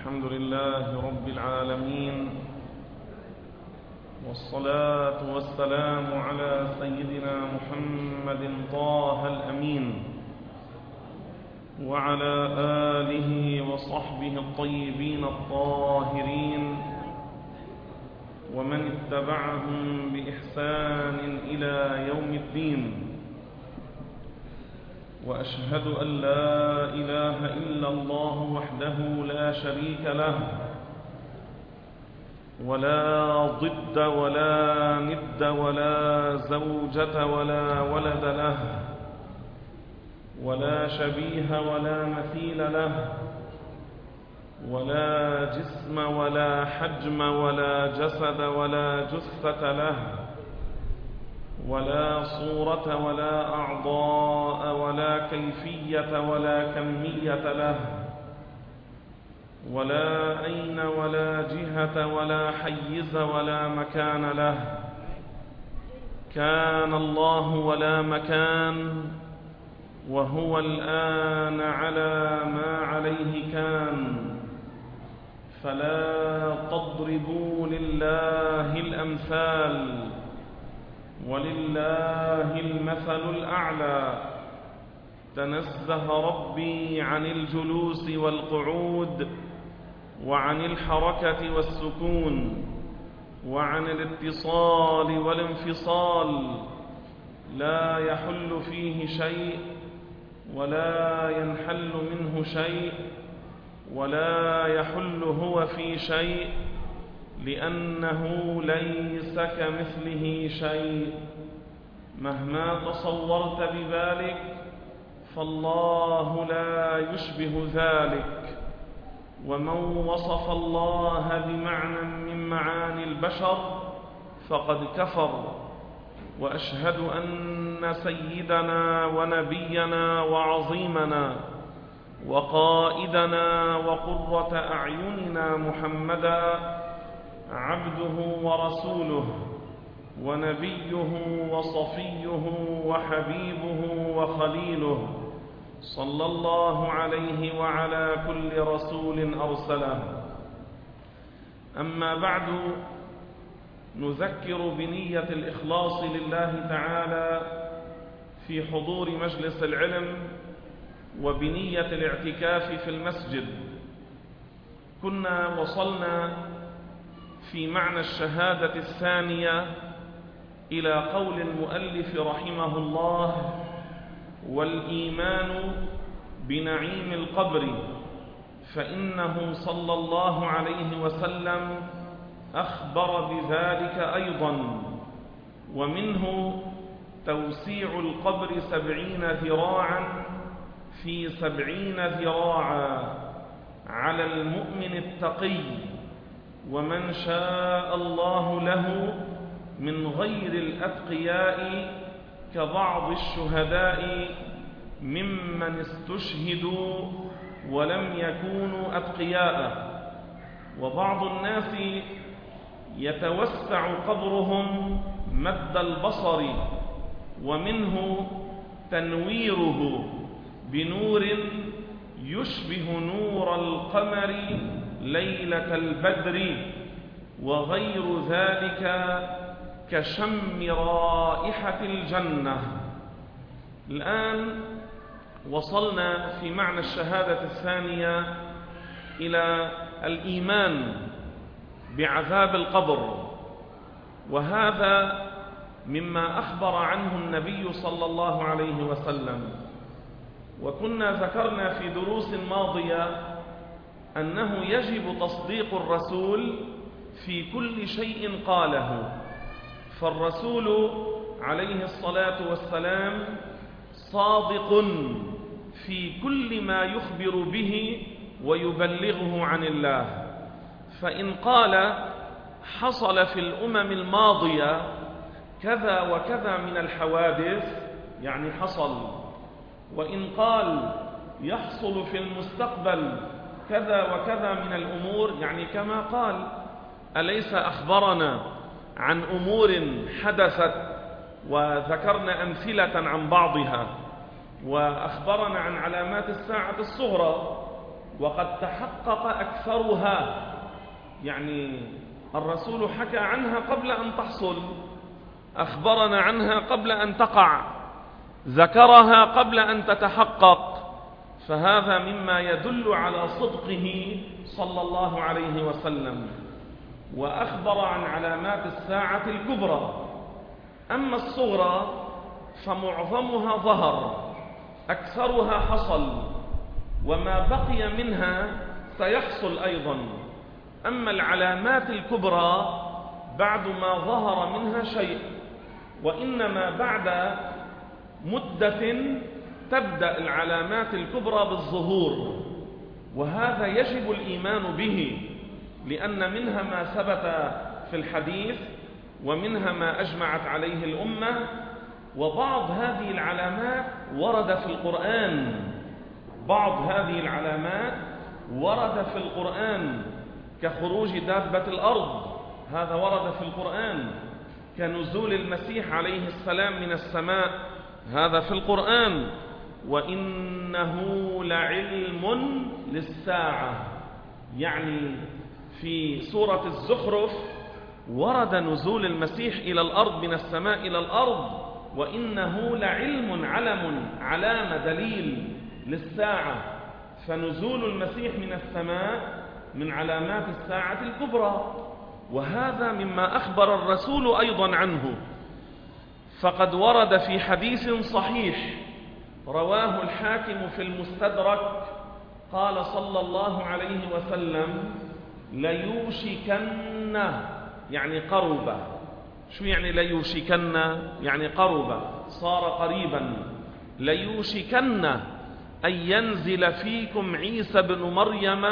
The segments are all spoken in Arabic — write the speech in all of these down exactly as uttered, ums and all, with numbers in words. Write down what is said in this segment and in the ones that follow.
الحمد لله رب العالمين، والصلاة والسلام على سيدنا محمد طه الأمين وعلى آله وصحبه الطيبين الطاهرين ومن اتبعهم بإحسان إلى يوم الدين. وأشهد أن لا إله إلا الله وحده لا شريك له، ولا ضد ولا ند ولا زوجة ولا ولد له، ولا شبيه ولا مثيل له، ولا جسم ولا حجم ولا جسد ولا جثة له، ولا صورة ولا أعضاء ولا كيفية ولا كمية له، ولا أين ولا جهة ولا حيز ولا مكان له. كان الله ولا مكان، وهو الآن على ما عليه كان. فلا تضربوا لله الأمثال، ولله المثل الأعلى. تنزه ربي عن الجلوس والقعود، وعن الحركة والسكون، وعن الاتصال والانفصال. لا يحل فيه شيء ولا ينحل منه شيء، ولا يحل هو في شيء، لأنه ليس كمثله شيء. مهما تصورت بذلك فالله لا يشبه ذلك. ومن وصف الله بمعنى من معاني البشر فقد كفر. وأشهد أن سيدنا ونبينا وعظيمنا وقائدنا وقرة أعيننا محمدا عبده ورسوله، ونبيه وصفيه وحبيبه وخليله، صلى الله عليه وعلى كل رسول أرسله. أما بعد، نذكر بنية الإخلاص لله تعالى في حضور مجلس العلم، وبنية الاعتكاف في المسجد. كنا وصلنا في معنى الشهادة الثانية إلى قول المؤلف رحمه الله: والإيمان بنعيم القبر، فإنه صلى الله عليه وسلم أخبر بذلك أيضا. ومنه توسيع القبر سبعين ذراعا في سبعين ذراعا على المؤمن التقي، ومن شاء الله له من غير الأتقياء كبعض الشهداء ممن استشهدوا ولم يكونوا أتقياء. وبعض الناس يتوسع قبرهم مد البصر، ومنه تنويره بنور يشبه نور القمر ليلة البدر، وغير ذلك كشم رائحة الجنة. الآن وصلنا في معنى الشهادة الثانية إلى الإيمان بعذاب القبر، وهذا مما أخبر عنه النبي صلى الله عليه وسلم. وكنا ذكرنا في دروس ماضية أنه يجب تصديق الرسول في كل شيء قاله. فالرسول عليه الصلاة والسلام صادق في كل ما يخبر به ويبلغه عن الله. فإن قال حصل في الأمم الماضية كذا وكذا من الحوادث، يعني حصل. وإن قال يحصل في المستقبل كذا وكذا من الأمور، يعني كما قال. أليس أخبرنا عن أمور حدثت وذكرنا أمثلة عن بعضها، وأخبرنا عن علامات الساعة الصغرى، وقد تحقق أكثرها، يعني الرسول حكى عنها قبل أن تحصل، أخبرنا عنها قبل أن تقع، ذكرها قبل أن تتحقق، فهذا مما يدل على صدقه صلى الله عليه وسلم. وأخبر عن علامات الساعة الكبرى. أما الصغرى فمعظمها ظهر، أكثرها حصل، وما بقي منها سيحصل أيضا. أما العلامات الكبرى بعد ما ظهر منها شيء، وإنما بعد مدة تبدأ العلامات الكبرى بالظهور، وهذا يجب الإيمان به، لأن منها ما ثبت في الحديث، ومنها ما أجمعت عليه الأمة، وبعض هذه العلامات ورد في القرآن بعض هذه العلامات ورد في القرآن كخروج دابة الأرض، هذا ورد في القرآن، كنزول المسيح عليه السلام من السماء، هذا في القرآن، وإنه لعلم للساعة، يعني في سورة الزخرف ورد نزول المسيح إلى الأرض من السماء إلى الأرض، وإنه لعلم، علم، علامة، دليل للساعة. فنزول المسيح من السماء من علامات الساعة الكبرى، وهذا مما أخبر الرسول أيضا عنه. فقد ورد في حديث صحيح رواه الحاكم في المستدرك قال صلى الله عليه وسلم: ليوشكن، يعني قرب. شو يعني ليوشكن؟ يعني قرب، صار قريبا. ليوشكن أن ينزل فيكم عيسى بن مريم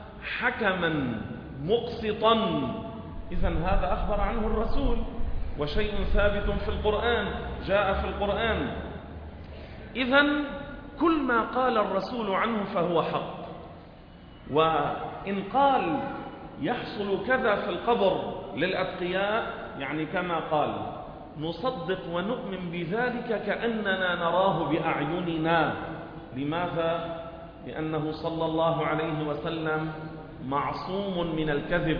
حكما مقسطا. إذن هذا أخبر عنه الرسول، وشيء ثابت في القرآن، جاء في القرآن. إذن كل ما قال الرسول عنه فهو حق. وإن قال يحصل كذا في القبر للأتقياء، يعني كما قال، نصدق ونؤمن بذلك كأننا نراه بأعيننا. لماذا؟ لأنه صلى الله عليه وسلم معصوم من الكذب،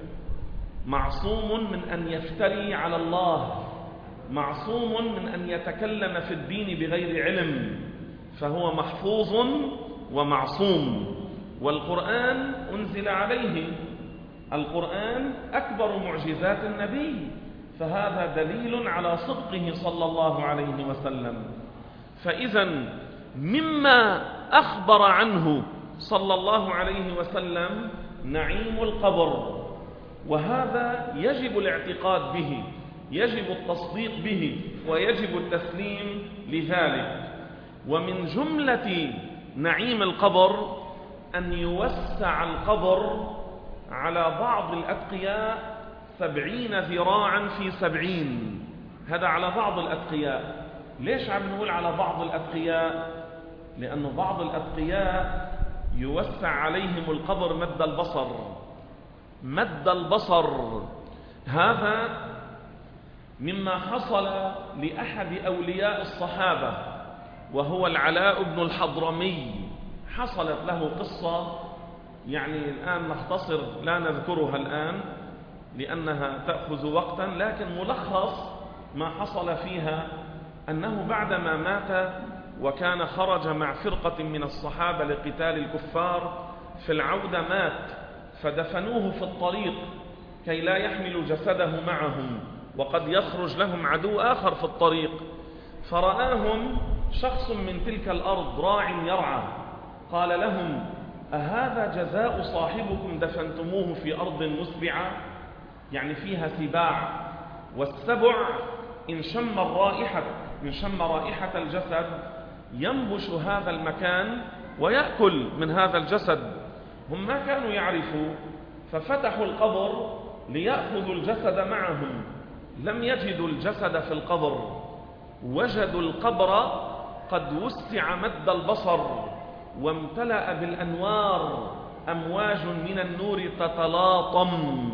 معصوم من أن يفتري على الله، معصوم من أن يتكلم في الدين بغير علم، فهو محفوظ ومعصوم. والقرآن أنزل عليه، القرآن أكبر معجزات النبي، فهذا دليل على صدقه صلى الله عليه وسلم. فإذا مما أخبر عنه صلى الله عليه وسلم نعيم القبر، وهذا يجب الاعتقاد به، يجب التصديق به، ويجب التسليم لذلك. ومن جملة نعيم القبر أن يوسع القبر على بعض الأتقياء سبعين ذراعا في سبعين. هذا على بعض الأتقياء. ليش عم نقول على بعض الأتقياء؟ لأن بعض الأتقياء يوسع عليهم القبر مد البصر، مد البصر. هذا مما حصل لأحد أولياء الصحابة، وهو العلاء بن الحضرمي. حصلت له قصة، يعني الآن نختصر لا نذكرها الآن لأنها تأخذ وقتا، لكن ملخص ما حصل فيها أنه بعدما مات وكان خرج مع فرقة من الصحابة لقتال الكفار، في العودة مات، فدفنوه في الطريق كي لا يحملوا جسده معهم، وقد يخرج لهم عدو آخر في الطريق. فرآهم شخص من تلك الأرض، راع يرعى، قال لهم: أهذا جزاء صاحبكم دفنتموه في أرض مسبعة؟ يعني فيها سباع، والسبع إن شم الرائحة إن شم رائحة الجسد ينبش هذا المكان ويأكل من هذا الجسد. هم ما كانوا يعرفوا، ففتحوا القبر ليأخذوا الجسد معهم، لم يجدوا الجسد في القبر، وجدوا القبر قد وسع مد البصر وامتلأ بالأنوار، أمواج من النور تتلاطم.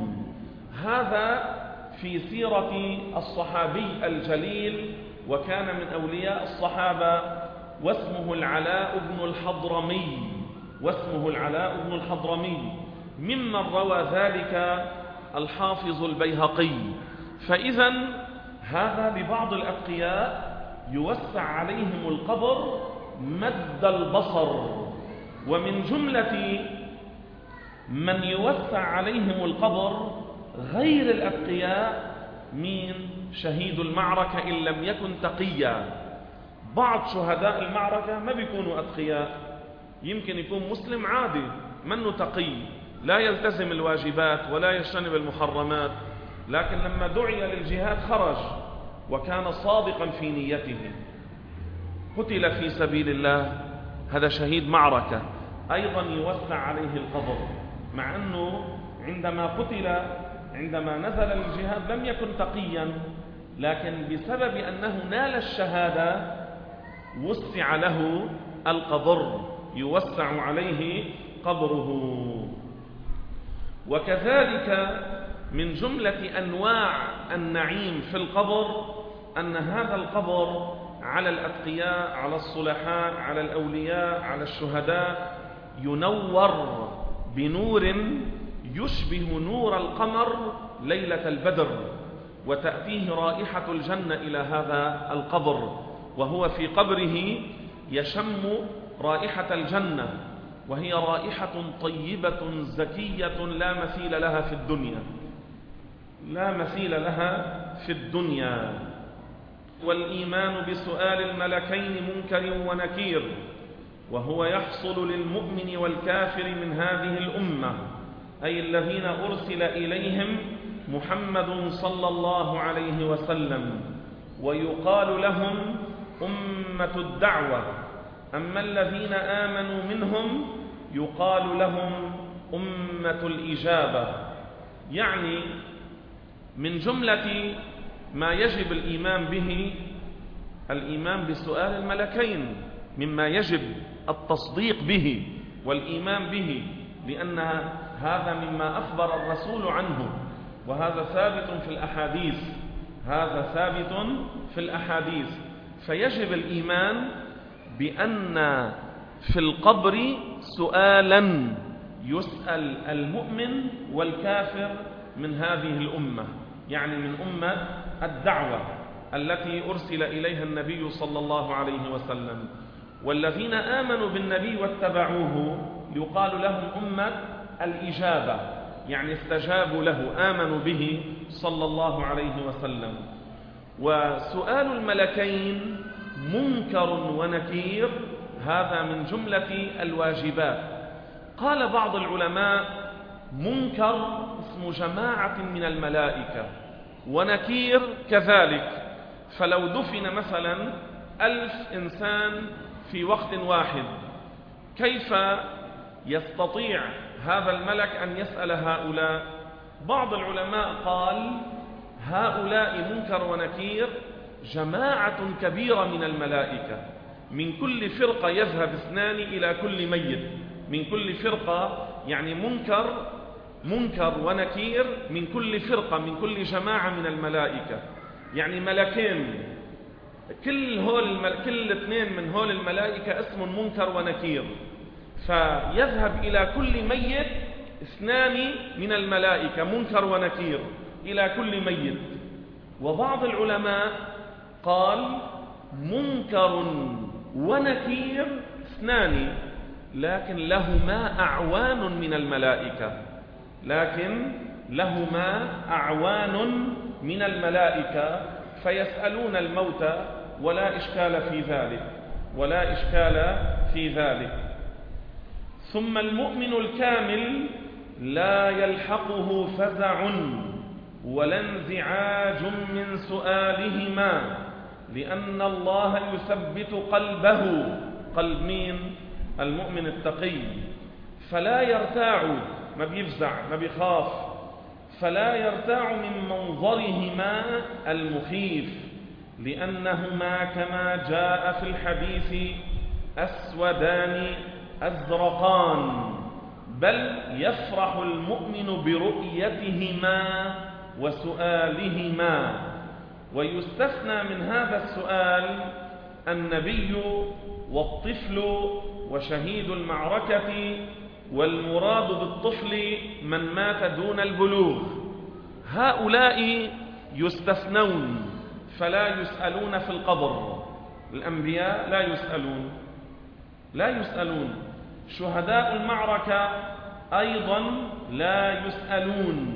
هذا في سيرة الصحابي الجليل، وكان من أولياء الصحابة، واسمه العلاء بن الحضرمي. واسمه العلاء بن الحضرمي، ممن روى ذلك الحافظ البيهقي. فإذا هذا لبعض الأتقياء يوسع عليهم القبر مد البصر. ومن جملة من يوسع عليهم القبر غير الأتقياء من شهيد المعركة إن لم يكن تقيا. بعض شهداء المعركة ما بيكونوا أتقياء، يمكن يكون مسلم عادي منه تقي، لا يلتزم الواجبات ولا يجتنب المحرمات، لكن لما دعي للجهاد خرج وكان صادقا في نيته، قتل في سبيل الله، هذا شهيد معركة، أيضا يوسع عليه القبر، مع أنه عندما قتل عندما نزل للجهاد لم يكن تقيا، لكن بسبب أنه نال الشهادة وسع له القبر، يوسع عليه قبره. وكذلك من جملة أنواع النعيم في القبر أن هذا القبر على الأتقياء، على الصلحاء، على الأولياء، على الشهداء ينور بنور يشبه نور القمر ليلة البدر، وتأتيه رائحة الجنة إلى هذا القبر، وهو في قبره يشم رائحة الجنة، وهي رائحة طيبة زكية لا مثيل لها في الدنيا، لا مثيل لها في الدنيا. والإيمان بسؤال الملكين منكر ونكير، وهو يحصل للمؤمن والكافر من هذه الأمة، أي الذين أرسل إليهم محمد صلى الله عليه وسلم، ويقال لهم أمة الدعوة. أما الذين آمنوا منهم يقال لهم أمة الإجابة. يعني من جملة ما يجب الإيمان به الإيمان بسؤال الملكين، مما يجب التصديق به والإيمان به، لأن هذا مما أخبر الرسول عنه، وهذا ثابت في الأحاديث، هذا ثابت في الأحاديث. فيجب الإيمان بأن في القبر سؤالا يسأل المؤمن والكافر من هذه الأمة، يعني من أمة الدعوة التي أرسل إليها النبي صلى الله عليه وسلم. والذين آمنوا بالنبي واتبعوه يقال لهم أمة الإجابة، يعني استجابوا له، آمنوا به صلى الله عليه وسلم. وسؤال الملكين منكر ونكير هذا من جملة الواجبات. قال بعض العلماء منكر اسم جماعة من الملائكة، ونكير كذلك. فلو دفن مثلا ألف إنسان في وقت واحد، كيف يستطيع هذا الملك أن يسأل هؤلاء؟ بعض العلماء قال هؤلاء منكر ونكير جماعة كبيرة من الملائكة، من كل فرقة يذهب اثنان إلى كل ميت، من كل فرقة، يعني منكر منكر ونكير من كل فرقة، من كل جماعة من الملائكة، يعني ملكين، كل هول المل... كل اثنين من هول الملائكة اسم منكر ونكير، فيذهب إلى كل ميت اثنان من الملائكة منكر ونكير إلى كل ميت. وبعض العلماء قال منكر ونكير اثنان، لكن لهما أعوان من الملائكة، لكن لهما أعوان من الملائكة فيسألون الموتى، ولا إشكال في ذلك، ولا إشكال في ذلك. ثم المؤمن الكامل لا يلحقه فزع ولا انزعاج من سؤالهما، لأن الله يثبت قلبه، قلب مين؟ المؤمن التقي، فلا يرتاع، ما بيفزع، ما بيخاف، فلا يرتاع من منظرهما المخيف، لأنهما كما جاء في الحديث أسودان أزرقان، بل يفرح المؤمن برؤيتهما وسؤالهما. ويستثنى من هذا السؤال النبي والطفل وشهيد المعركة، والمراد بالطفل من مات دون البلوغ. هؤلاء يستثنون فلا يسألون في القبر. الأنبياء لا يسألون لا يسألون شهداء المعركة أيضا لا يسألون،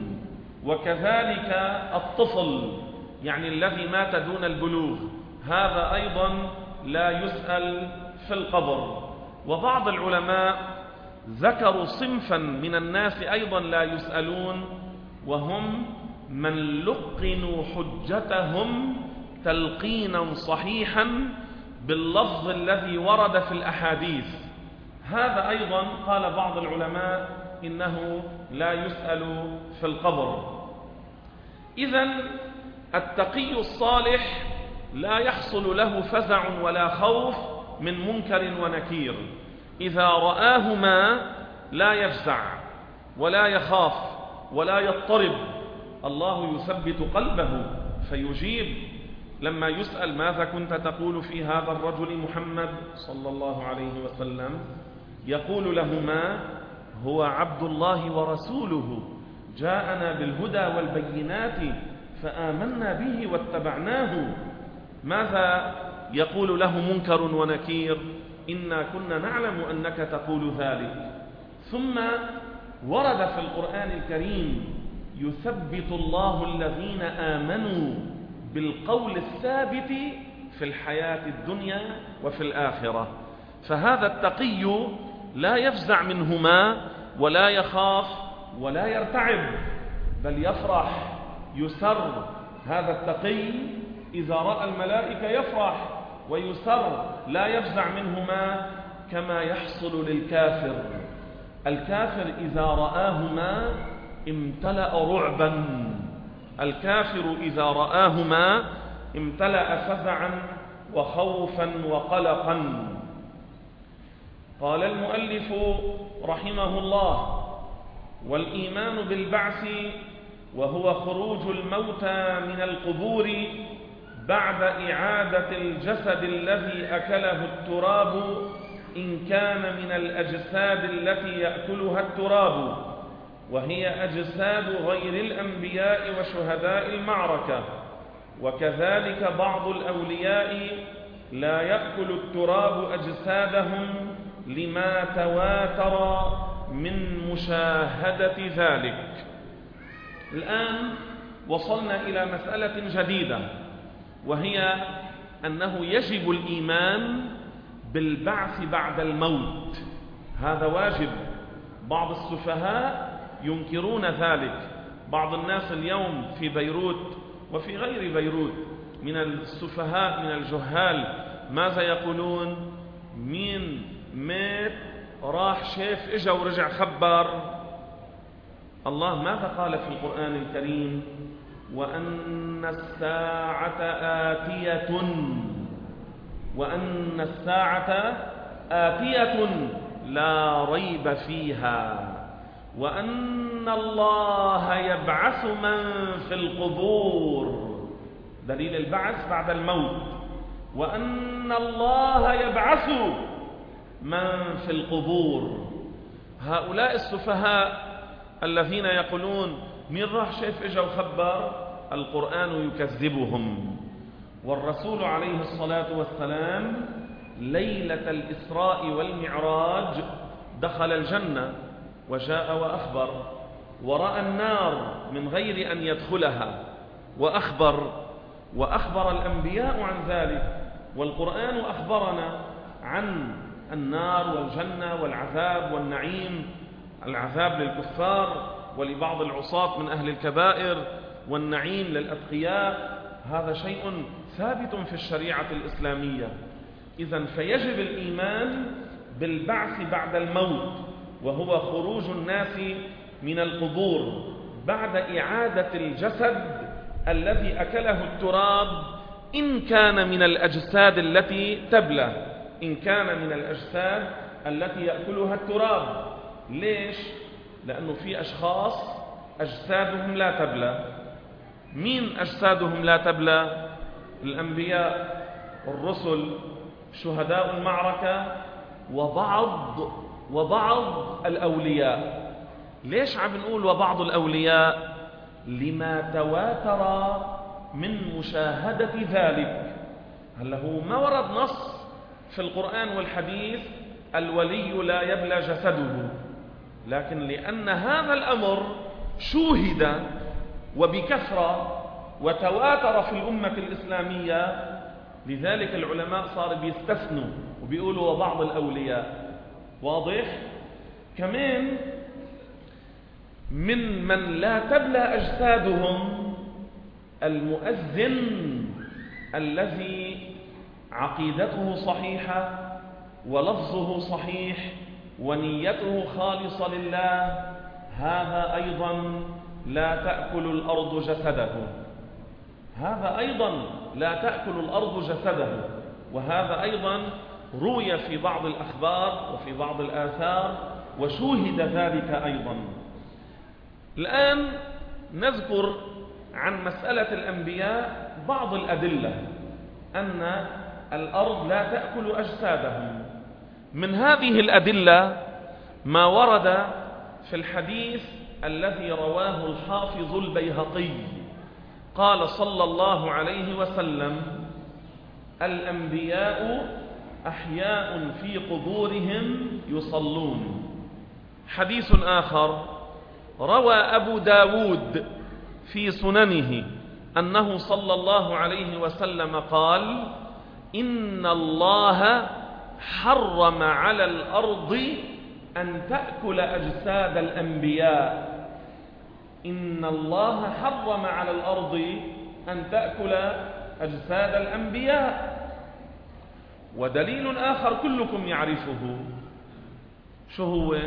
وكذلك الطفل يعني الذي مات دون البلوغ هذا أيضا لا يسأل في القبر. وبعض العلماء ذكروا صنفا من الناس أيضا لا يسألون، وهم من لقنوا حجتهم تلقينا صحيحا باللفظ الذي ورد في الأحاديث. هذا أيضا قال بعض العلماء إنه لا يسأل في القبر. إذن التقي الصالح لا يحصل له فزع ولا خوف من منكر ونكير. إذا رآهما لا يفزع ولا يخاف ولا يضطرب، الله يثبت قلبه فيجيب. لما يسأل ماذا كنت تقول في هذا الرجل محمد صلى الله عليه وسلم، يقول لهما هو عبد الله ورسوله جاءنا بالهدى والبينات فآمنا به واتبعناه. ماذا يقول له منكر ونكير؟ إنا كنا نعلم أنك تقول ذلك. ثم ورد في القرآن الكريم يثبت الله الذين آمنوا بالقول الثابت في الحياة الدنيا وفي الآخرة. فهذا التقي لا يفزع منهما ولا يخاف ولا يرتعب، بل يفرح يسر. هذا التقي إذا رأى الملائكة يفرح ويسر لا يفزع منهما، كما يحصل للكافر. الكافر إذا رآهما امتلأ رعبا. الكافر إذا رآهما امتلأ فزعا وخوفا وقلقا. قال المؤلف رحمه الله: والإيمان بالبعث وهو خروج الموتى من القبور بعد إعادة الجسد الذي أكله التراب، إن كان من الأجساد التي يأكلها التراب، وهي أجساد غير الأنبياء وشهداء المعركة. وكذلك بعض الأولياء لا يأكل التراب أجسادهم لما تواتر من مشاهدة ذلك. الآن وصلنا إلى مسألة جديدة، وهي أنه يجب الإيمان بالبعث بعد الموت. هذا واجب. بعض السفهاء ينكرون ذلك. بعض الناس اليوم في بيروت وفي غير بيروت من السفهاء من الجهال ماذا يقولون؟ مين مات راح شاف اجا ورجع خبر. الله ماذا قال في القرآن الكريم؟ وأن الساعة آتية وأن الساعة آتية لا ريب فيها، وأن الله يبعث من في القبور. دليل البعث بعد الموت. وأن الله يبعث من في القبور. هؤلاء السفهاء الذين يقولون مين راح شاف اجا وخبر، القرآن يكذبهم. والرسول عليه الصلاة والسلام ليلة الإسراء والمعراج دخل الجنة وجاء وأخبر، ورأى النار من غير أن يدخلها وأخبر، وأخبر الأنبياء عن ذلك. والقرآن أخبرنا عن النار والجنة والعذاب والنعيم. العذاب للكفار ولبعض العصاة من أهل الكبائر، والنعيم للأتقياء. هذا شيء ثابت في الشريعة الإسلامية. إذن فيجب الإيمان بالبعث بعد الموت، وهو خروج الناس من القبور بعد إعادة الجسد الذي أكله التراب، إن كان من الأجساد التي تبلى، إن كان من الأجساد التي يأكلها التراب. ليش؟ لأنه في أشخاص أجسادهم لا تبلى. مين أجسادهم لا تبلى؟ الأنبياء، الرسل، شهداء المعركة، وبعض وبعض الأولياء. ليش عم نقول وبعض الأولياء؟ لما تواتر من مشاهدة ذلك. هلا هو ما ورد نص في القرآن والحديث الولي لا يبلى جسده، لكن لأن هذا الأمر شوهد وبكثرة وتواتر في الأمة الإسلامية، لذلك العلماء صاروا بيستثنوا وبيقولوا وبعض الأولياء. واضح؟ كمان من من لا تبلى أجسادهم المؤذن الذي عقيدته صحيحة ولفظه صحيح ونيته خالصة لله، هذا أيضا لا تأكل الأرض جسده. هذا أيضا لا تأكل الأرض جسده، وهذا أيضا روي في بعض الأخبار وفي بعض الآثار وشوهد ذلك أيضا. الآن نذكر عن مسألة الأنبياء بعض الأدلة أن الأرض لا تأكل أجسادهم. من هذه الأدلة ما ورد في الحديث الذي رواه الحافظ البيهقي، قال صلى الله عليه وسلم: الأنبياء أحياء في قبورهم يصلون. حديث آخر روى أبو داود في سننه أنه صلى الله عليه وسلم قال: إن الله حرم على الأرض أن تأكل أجساد الأنبياء. إن الله حرم على الأرض أن تأكل أجساد الأنبياء. ودليل آخر كلكم يعرفه، شو هو؟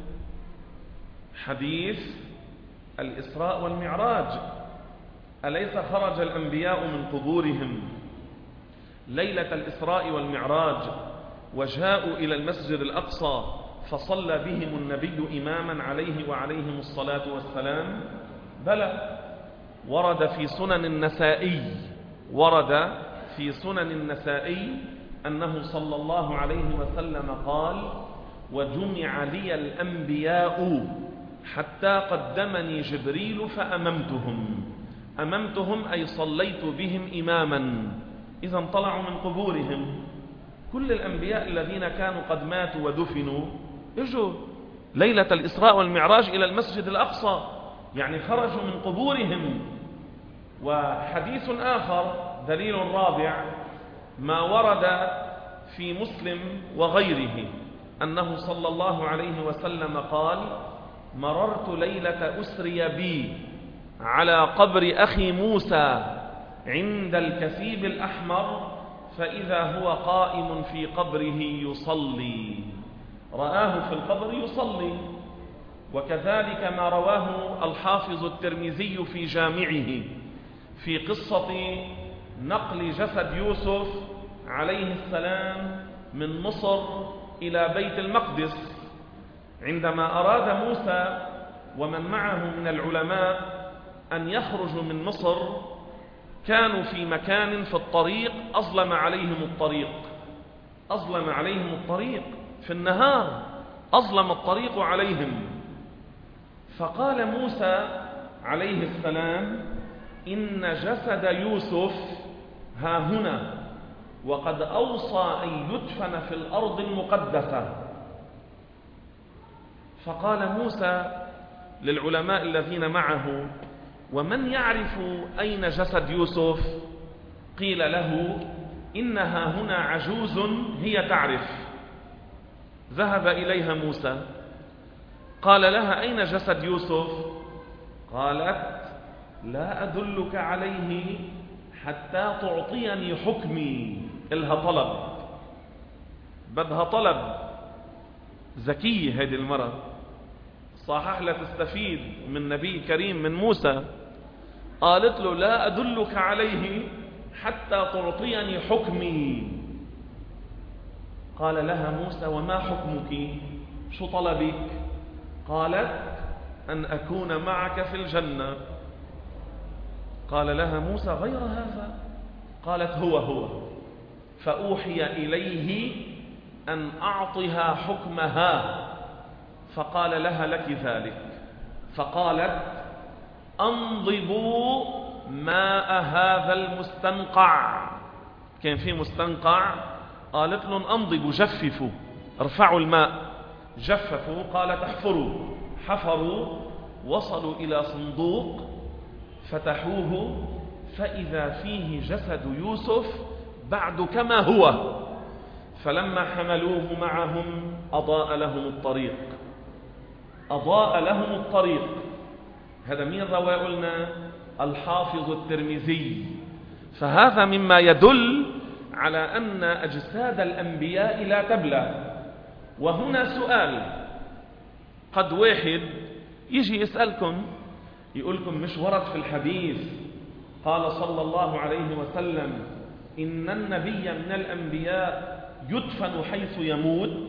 حديث الإسراء والمعراج. أليس خرج الأنبياء من قبورهم ليلة الإسراء والمعراج وجاءوا إلى المسجد الأقصى فصلى بهم النبي إماما عليه وعليهم الصلاة والسلام؟ بلى. ورد في سنن النسائي ورد في سنن النسائي أنه صلى الله عليه وسلم قال: وجمع لي الأنبياء حتى قدمني جبريل فأممتهم. أممتهم أي صليت بهم إماما. إذا طلعوا من قبورهم. كل الأنبياء الذين كانوا قد ماتوا ودفنوا اجوا ليلة الإسراء والمعراج إلى المسجد الأقصى، يعني خرجوا من قبورهم. وحديث آخر دليل رابع ما ورد في مسلم وغيره أنه صلى الله عليه وسلم قال: مررت ليلة أسري بي على قبر أخي موسى عند الكثيب الأحمر فإذا هو قائم في قبره يصلي. رآه في القبر يصلي. وكذلك ما رواه الحافظ الترمذي في جامعه في قصة نقل جسد يوسف عليه السلام من مصر إلى بيت المقدس. عندما أراد موسى ومن معه من العلماء أن يخرجوا من مصر كانوا في مكان في الطريق أظلم عليهم الطريق أظلم عليهم الطريق في النهار، أظلم الطريق عليهم. فقال موسى عليه السلام: إن جسد يوسف ها هنا، وقد أوصى أن يدفن في الأرض المقدسة. فقال موسى للعلماء الذين معه: ومن يعرف أين جسد يوسف؟ قيل له: إنها هنا عجوز هي تعرف. ذهب إليها موسى قال لها: أين جسد يوسف؟ قالت: لا أدلك عليه حتى تعطيني حكمي. إلها طلب، بدها طلب. ذكية هذه المرأة، صحيح لا تستفيد من نبي كريم من موسى. قالت له: لا أدلك عليه حتى تعطيني حكمي. قال لها موسى: وما حكمك؟ شو طلبك؟ قالت: أن أكون معك في الجنة. قال لها موسى: غير هذا؟ قالت: هو هو. فأوحي إليه أن أعطها حكمها، فقال لها لك ذلك. فقالت أنضبوا ماء هذا المستنقع. كان في مستنقع، قالت لهم أنضبوا، جففوا، ارفعوا الماء. جففوا، قالت احفروا. حفروا، وصلوا إلى صندوق، فتحوه فإذا فيه جسد يوسف بعد كما هو. فلما حملوه معهم أضاء لهم الطريق. أضاء لهم الطريق. هذا مين رواه؟ قلنا الحافظ الترمذي. فهذا مما يدل على أن أجساد الأنبياء لا تبلى. وهنا سؤال، قد واحد يجي يسألكم يقولكم مش ورد في الحديث قال صلى الله عليه وسلم إن النبي من الأنبياء يدفن حيث يموت؟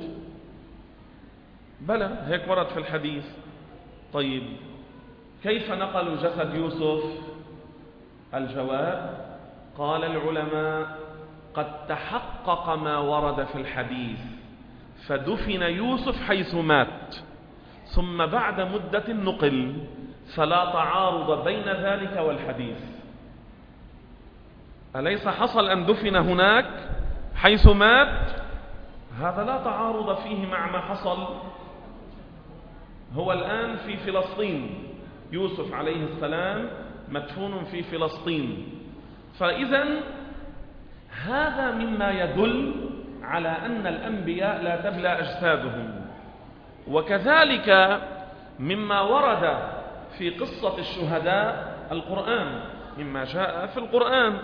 بلى، هيك ورد في الحديث. طيب كيف نقلوا جسد يوسف؟ الجواب، قال العلماء قد تحقق ما ورد في الحديث، فدفن يوسف حيث مات، ثم بعد مدة نقل، فلا تعارض بين ذلك والحديث. أليس حصل أن دفن هناك حيث مات؟ هذا لا تعارض فيه مع ما حصل. هو الآن في فلسطين، يوسف عليه السلام مدفون في فلسطين. فإذا هذا مما يدل على أن الأنبياء لا تبلى أجسادهم. وكذلك مما ورد في قصة الشهداء القرآن، مما جاء في القرآن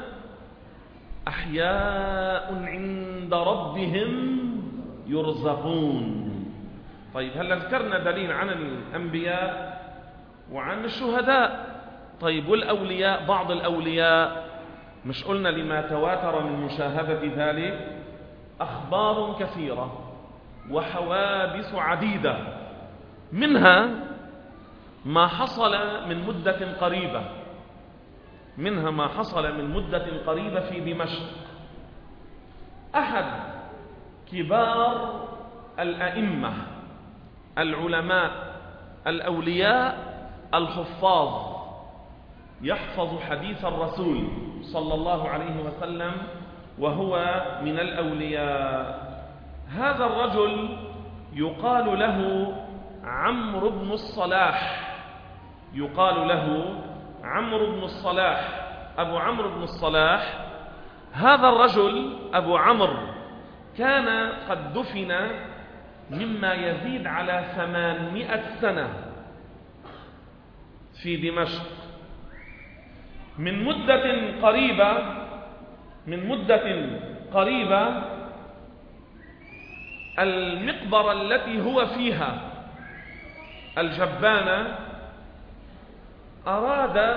أحياء عند ربهم يرزقون. طيب هل ذكرنا دليل عن الأنبياء وعن الشهداء؟ طيب والأولياء؟ بعض الأولياء مش قلنا لما تواتر من مشاهدة ذلك أخبار كثيرة وحوادث عديدة، منها ما حصل من مدة قريبة منها ما حصل من مدة قريبة في دمشق. أحد كبار الأئمة العلماء الأولياء الحفاظ، يحفظ حديث الرسول صلى الله عليه وسلم، وهو من الأولياء. هذا الرجل يقال له عمرو بن الصلاح يقال له عمرو بن الصلاح أبو عمرو بن الصلاح. هذا الرجل أبو عمرو كان قد دفن مما يزيد على ثمانمائة سنة في دمشق. من مدة قريبة من مدة قريبة المقبرة التي هو فيها الجبانة أراد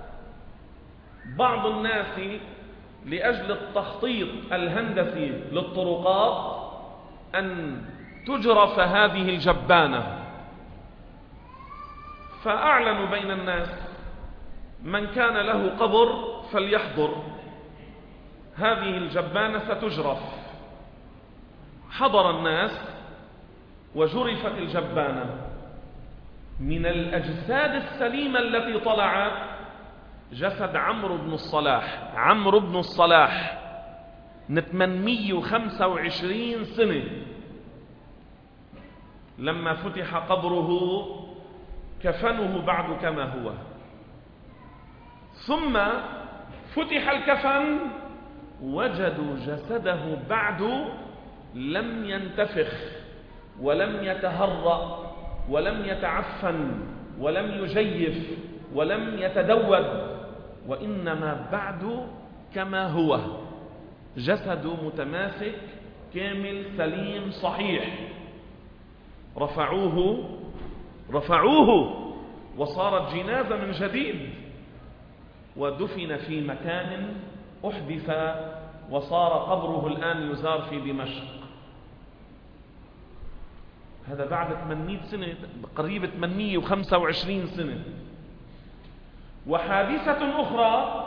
بعض الناس لأجل التخطيط الهندسي للطرقات أن تجرف هذه الجبانة، فأعلنوا بين الناس من كان له قبر فليحضر، هذه الجبانة ستجرف. حضر الناس وجرفت الجبانة. من الأجساد السليمة التي طلعت جسد عمرو بن الصلاح عمرو بن الصلاح من ثمانمائة وخمسة وعشرين سنة. لما فتح قبره كفنه بعد كما هو، ثم فتح الكفن وجدوا جسده بعد لم ينتفخ ولم يتهرأ ولم يتعفن ولم يجيف ولم يتدود، وإنما بعد كما هو، جسده متماسك كامل سليم صحيح. رفعوه رفعوه وصارت جنازة من جديد، ودفن في مكان أحدث، وصار قبره الآن يزار في دمشق. هذا بعد ثمانمائة سنة، قريب ثمانمائة وخمسة وعشرين سنة. وحادثة أخرى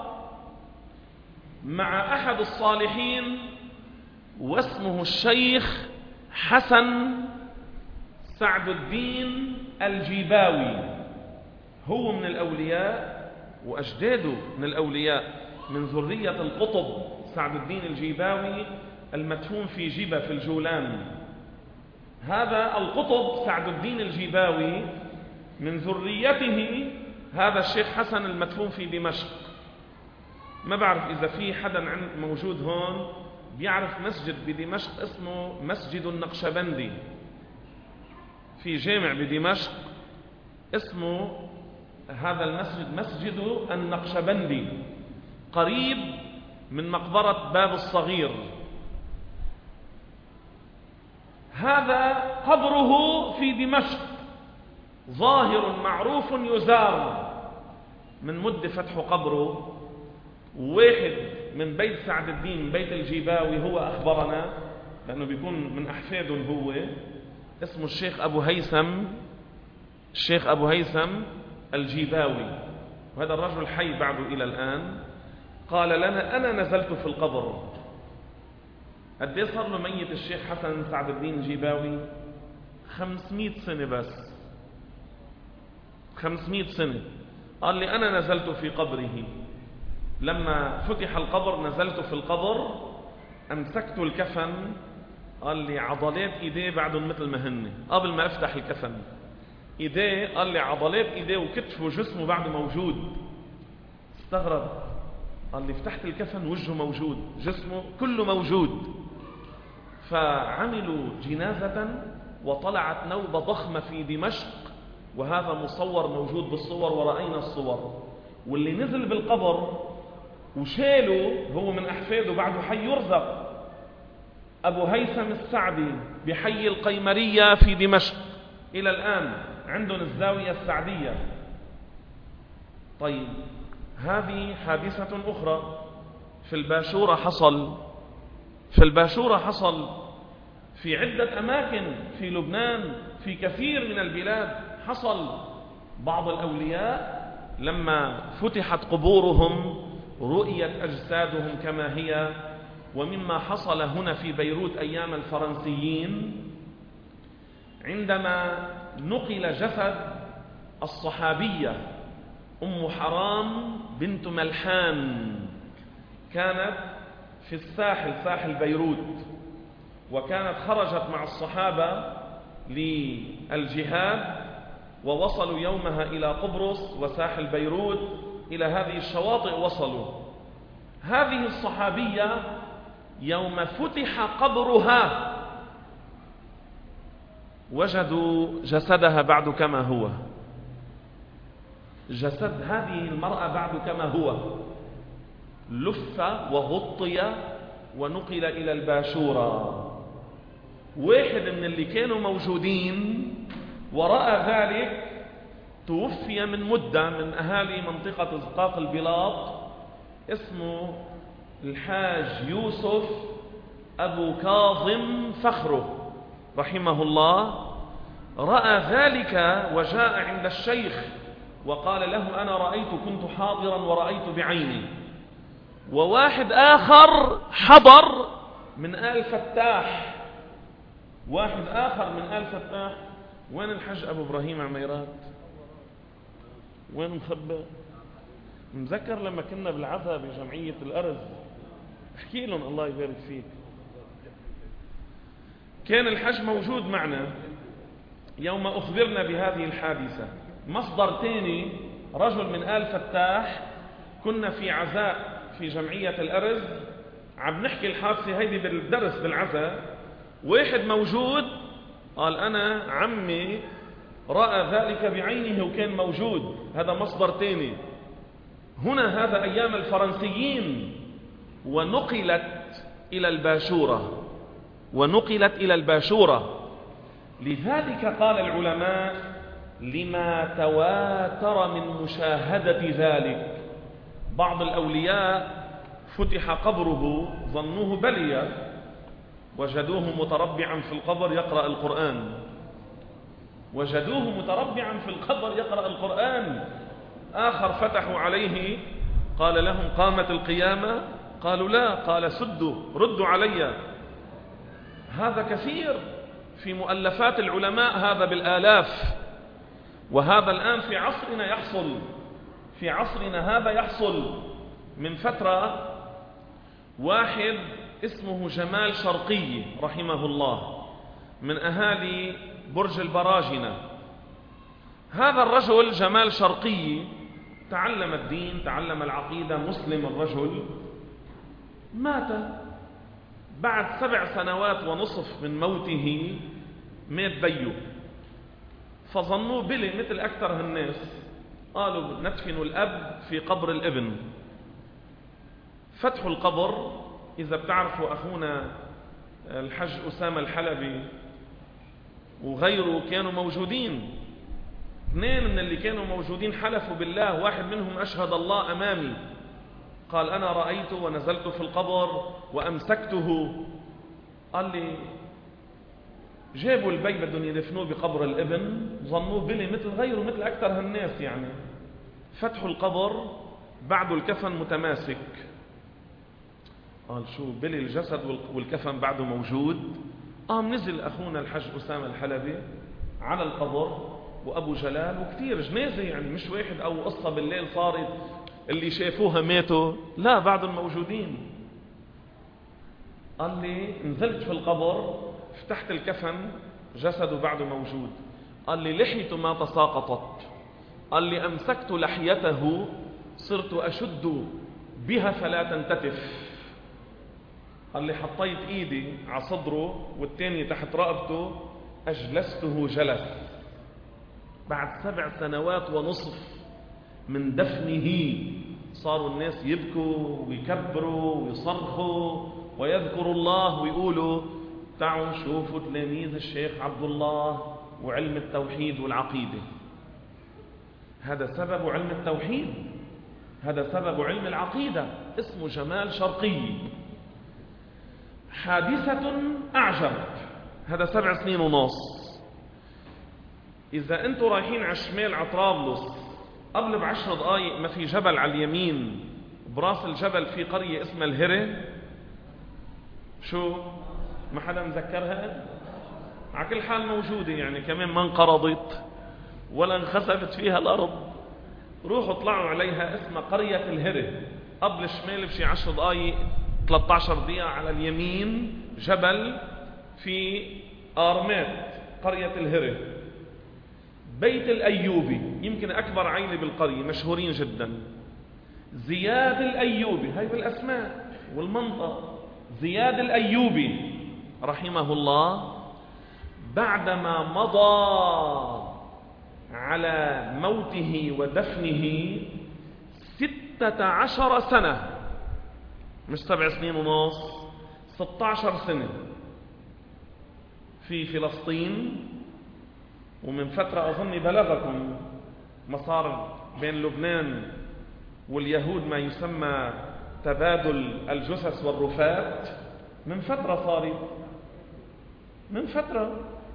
مع أحد الصالحين واسمه الشيخ حسن سعد الدين الجيباوي، هو من الأولياء وأجداده من الأولياء، من ذرية القطب سعد الدين الجيباوي المدفون في جيبة في الجولان. هذا القطب سعد الدين الجيباوي من ذريته هذا الشيخ حسن المدفون في دمشق. ما بعرف إذا في حدا موجود هون بيعرف مسجد بدمشق اسمه مسجد النقشبندي، في جامع بدمشق اسمه هذا المسجد مسجد النقشبندي، قريب من مقبرة باب الصغير. هذا قبره في دمشق، ظاهر معروف يزار، من مد فتح قبره. واحد من بيت سعد الدين بيت الجيباوي هو أخبرنا، لأنه بيكون من أحفاده هو، اسمه الشيخ أبو هيثم، الشيخ أبو هيثم الجيباوي، وهذا الرجل حي بعده إلى الآن. قال لنا أنا نزلت في القبر. قد ايه صار له ميت الشيخ حسن سعد الدين الجيباوي؟ خمسمائة سنة بس، خمسمائة سنة. قال لي أنا نزلت في قبره، لما فتح القبر نزلت في القبر، أمسكت الكفن. قال لي عضلات إيديه بعدهم مثل ما هن قبل ما أفتح الكفن، إيديه، قال لي عضلات إيديه وكتفه وجسمه بعده موجود. استغرب، قال لي فتحت الكفن وجهه موجود، جسمه كله موجود. فعملوا جنازة وطلعت نوبة ضخمة في دمشق، وهذا مصور موجود بالصور ورأينا الصور. واللي نزل بالقبر وشاله هو من أحفاده بعده حي يرزق، أبو هيثم السعدي بحي القيمرية في دمشق إلى الآن، عندهم الزاوية السعدية. طيب هذه حادثة أخرى. في الباشورة حصل، في الباشورة حصل في عدة أماكن في لبنان، في كثير من البلاد حصل. بعض الأولياء لما فتحت قبورهم رؤيت أجسادهم كما هي. ومما حصل هنا في بيروت أيام الفرنسيين، عندما نقل جسد الصحابية أم حرام بنت ملحان، كانت في الساحل، ساحل بيروت، وكانت خرجت مع الصحابة للجهاد، ووصلوا يومها إلى قبرص وساحل بيروت، إلى هذه الشواطئ وصلوا. هذه الصحابية يوم فتح قبرها وجدوا جسدها بعد كما هو، جسد هذه المرأة بعد كما هو، لف وغطي ونقل إلى الباشورة. واحد من اللي كانوا موجودين ورأى ذلك توفي من مدة من أهالي منطقة زقاق البلاط، اسمه الحاج يوسف أبو كاظم فخره رحمه الله. رأى ذلك وجاء عند الشيخ وقال له أنا رأيت، كنت حاضرا ورأيت بعيني. وواحد آخر حضر من آل فتاح، واحد آخر من آل فتاح. وين الحج أبو إبراهيم عميرات؟ وين مخبى؟ مذكر لما كنا بالعزا بجمعية الأرز، احكي لهم الله يبارك فيك. كان الحج موجود معنا يوم أخبرنا بهذه الحادثة. مصدر تاني رجل من آل فتاح، كنا في عزاء في جمعية الأرز، عم نحكي الحادثة هيدي بالدرس بالعزاء. واحد موجود قال أنا عمي رأى ذلك بعينه وكان موجود. هذا مصدر تاني. هنا هذا أيام الفرنسيين، ونقلت إلى الباشورة، ونقلت إلى الباشورة. لذلك قال العلماء لما تواتر من مشاهدة ذلك. بعض الأولياء فتح قبره ظنوه بلية، وجدوه متربعا في القبر يقرأ القرآن، وجدوه متربعا في القبر يقرأ القرآن. آخر فتحوا عليه قال لهم قامت القيامة؟ قالوا لا. قال سدوا، ردوا علي. هذا كثير. في مؤلفات العلماء هذا بالآلاف، وهذا الآن في عصرنا يحصل، في عصرنا هذا يحصل. من فترة واحد اسمه جمال شرقي رحمه الله من أهالي برج البراجنة، هذا الرجل جمال شرقي تعلم الدين، تعلم العقيدة، مسلم الرجل، مات بعد سبع سنوات ونصف من موته، مات بيه، فظنوه بلي مثل أكثر الناس، قالوا ندفن الأب في قبر الابن. فتحوا القبر، إذا بتعرفوا أخونا الحج أسامة الحلبي وغيره كانوا موجودين، اثنين من اللي كانوا موجودين حلفوا بالله، واحد منهم أشهد الله أمامي، قال أنا رأيته ونزلت في القبر وأمسكته. قال لي جابوا البي بدهم يدفنوه بقبر الابن، ظنوه بلي مثل غيره مثل أكثر هالناس يعني. فتحوا القبر بعده الكفن متماسك، قال شو بلي الجسد والكفن بعده موجود. قام نزل أخونا الحج أسامة الحلبي على القبر وأبو جلال وكتير جنازة، يعني مش واحد أو قصة بالليل صارت اللي شافوها ماتوا، لا بعضهم موجودين. قال لي نزلت في القبر فتحت الكفن جسده بعده موجود. قال لي لحيته ما تساقطت، قال لي أمسكت لحيته صرت أشد بها فلا تنتتف. قال لي حطيت إيدي على صدره والتاني تحت رقبته أجلسته جلس. بعد سبع سنوات ونصف من دفنه صاروا الناس يبكوا ويكبروا ويصرخوا ويذكروا الله ويقولوا تعالوا شوفوا تلاميذ الشيخ عبد الله وعلم التوحيد والعقيدة. هذا سبب علم التوحيد، هذا سبب علم العقيدة، اسمه جمال شرقي. حادثة أعجب، هذا سبع سنين ونص. إذا أنتوا رايحين على الشمال على طرابلس قبل بعشر دقائق ما في جبل على اليمين، براس الجبل في قرية اسمها الهرة، شو ما حدا مذكرها؟ على كل حال موجودة يعني، كمان ما انقرضت ولا انخسفت فيها الأرض. روحوا اطلعوا عليها، اسمها قرية الهرة. قبل الشمال بشي عشر دقائق ثلاثة عشر دقيقة على اليمين جبل في آرمات، قرية الهرة. بيت الأيوبي يمكن أكبر عائلة بالقرية، مشهورين جدا. زياد الأيوبي، هاي بالأسماء والمنطقة. زياد الأيوبي رحمه الله بعدما مضى على موته ودفنه ستة عشر سنة، مش سبع سنين ونص، ستة عشر سنة في فلسطين. ومن فترة أظن بلغكم ما صار بين لبنان واليهود ما يسمى تبادل الجثث والرفات، من فترة صارت، من فترة.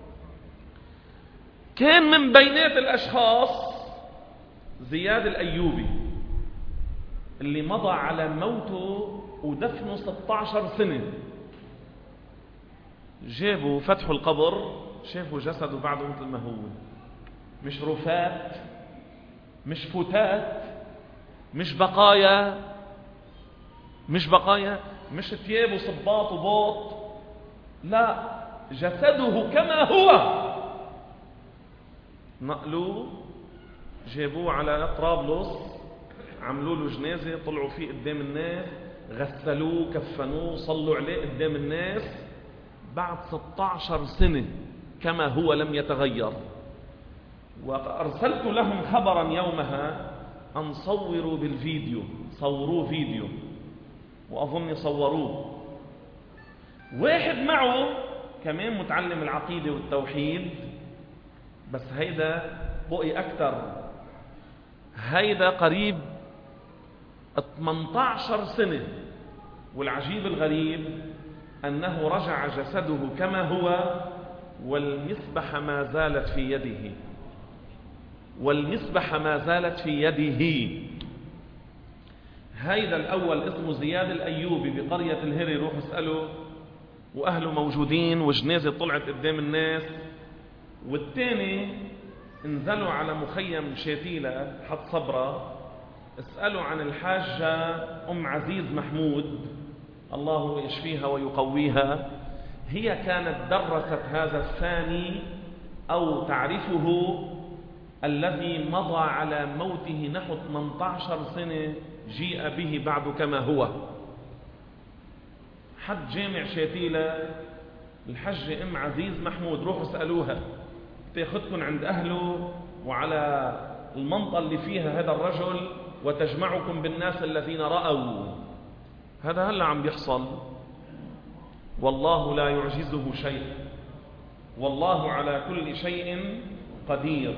كان من بينات الأشخاص زياد الأيوبي اللي مضى على موته ودفنه ستة عشر سنة. جابوا فتحوا القبر، شافوا جسده بعده مثل ما هو، مش رفات، مش فتات، مش بقايا، مش بقايا، مش ثياب وصباط وبوط، لا، جسده كما هو. نقلوه جابوه على طرابلس، عملوا له جنازة، طلعوا فيه قدام الناس، غسلوه كفنوه صلوا عليه قدام الناس. بعد ستة عشر سنة كما هو لم يتغير. وأرسلت لهم خبرا يومها أن صوروا بالفيديو، صوروه فيديو، وأظن صوروه. واحد معه كمان متعلم العقيدة والتوحيد، بس هيدا بقي أكثر، هيدا قريب ثمانية عشر سنة. والعجيب الغريب أنه رجع جسده كما هو، والمسبحة ما زالت في يده، والمسبحة ما زالت في يده. هيدا الأول اسمه زياد الأيوبي بقرية الهري، روح اسأله وأهله موجودين والجنازة طلعت قدام الناس، والتاني انزلوا على مخيم شاتيلة حد صبرة، اسألوا عن الحاجة أم عزيز محمود الله يشفيها ويقويها، هي كانت درست هذا الثاني أو تعرفه الذي مضى على موته نحو ثمانية عشر سنة جيء به بعد كما هو. حد جامع شاتيلة الحجة أم عزيز محمود، روحوا اسألوها تاخدكم عند أهله وعلى المنطقة اللي فيها هذا الرجل وتجمعكم بالناس الذين رأوا. هذا هلا عم بيحصل. والله لا يعجزه شيء، والله على كل شيء قدير.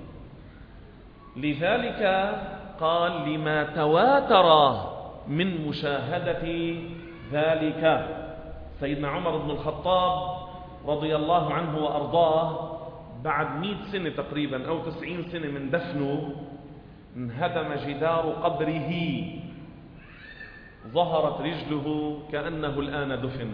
لذلك قال لما تواتر من مشاهدة ذلك. سيدنا عمر بن الخطاب رضي الله عنه وأرضاه بعد مئة سنة تقريبا أو تسعين سنة من دفنه انهدم جدار قبره، ظهرت رجله كأنه الآن دفن.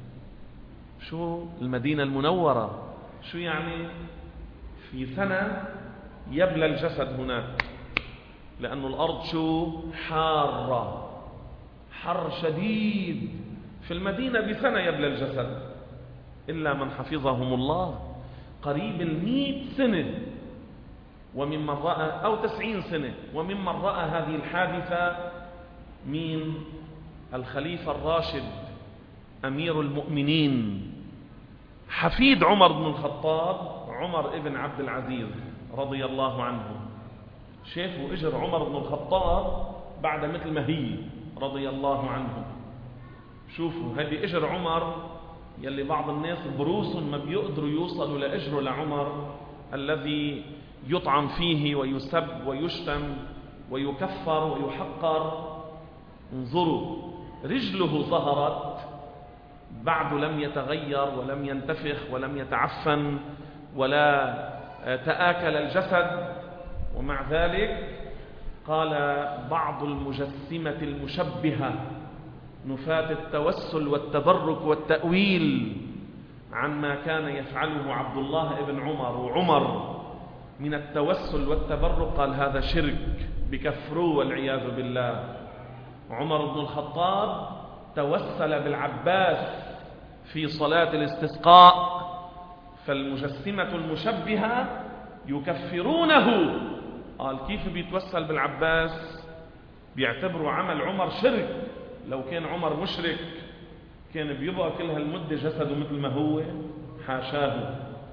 شو المدينة المنورة، شو يعني في سنة يبلى الجسد هناك، لأن الأرض شو حارة، حر شديد في المدينة، بسنة يبلى الجسد، إلا من حفظهم الله. قريب المئة سنة وممن رأى أو تسعين سنة وممن رأى هذه الحادثة مين؟ الخليفة الراشد أمير المؤمنين حفيد عمر بن الخطاب، عمر ابن عبد العزيز رضي الله عنه. شافوا اجر عمر بن الخطاب بعد مثل ما هي رضي الله عنه. شوفوا هذه اجر عمر يلي بعض الناس بروس ما بيقدروا يوصلوا لأجره لعمر الذي يطعن فيه ويسب ويشتم ويكفر ويحقر. انظروا رجله ظهرت بعد لم يتغير ولم ينتفخ ولم يتعفن ولا تآكل الجسد، ومع ذلك قال بعض المجسمة المشبهة نفاة التوسل والتبرك والتأويل عن ما كان يفعله عبد الله بن عمر وعمر من التوسل والتبرك، قال هذا شرك بكفره والعياذ بالله. عمر بن الخطاب توسل بالعباس في صلاة الاستسقاء، فالمجسمة المشبهة يكفرونه. قال كيف بيتوسل بالعباس؟ بيعتبروا عمل عمر شرك. لو كان عمر مشرك كان بيبقى كل هالمدة جسده مثل ما هو؟ حاشاه،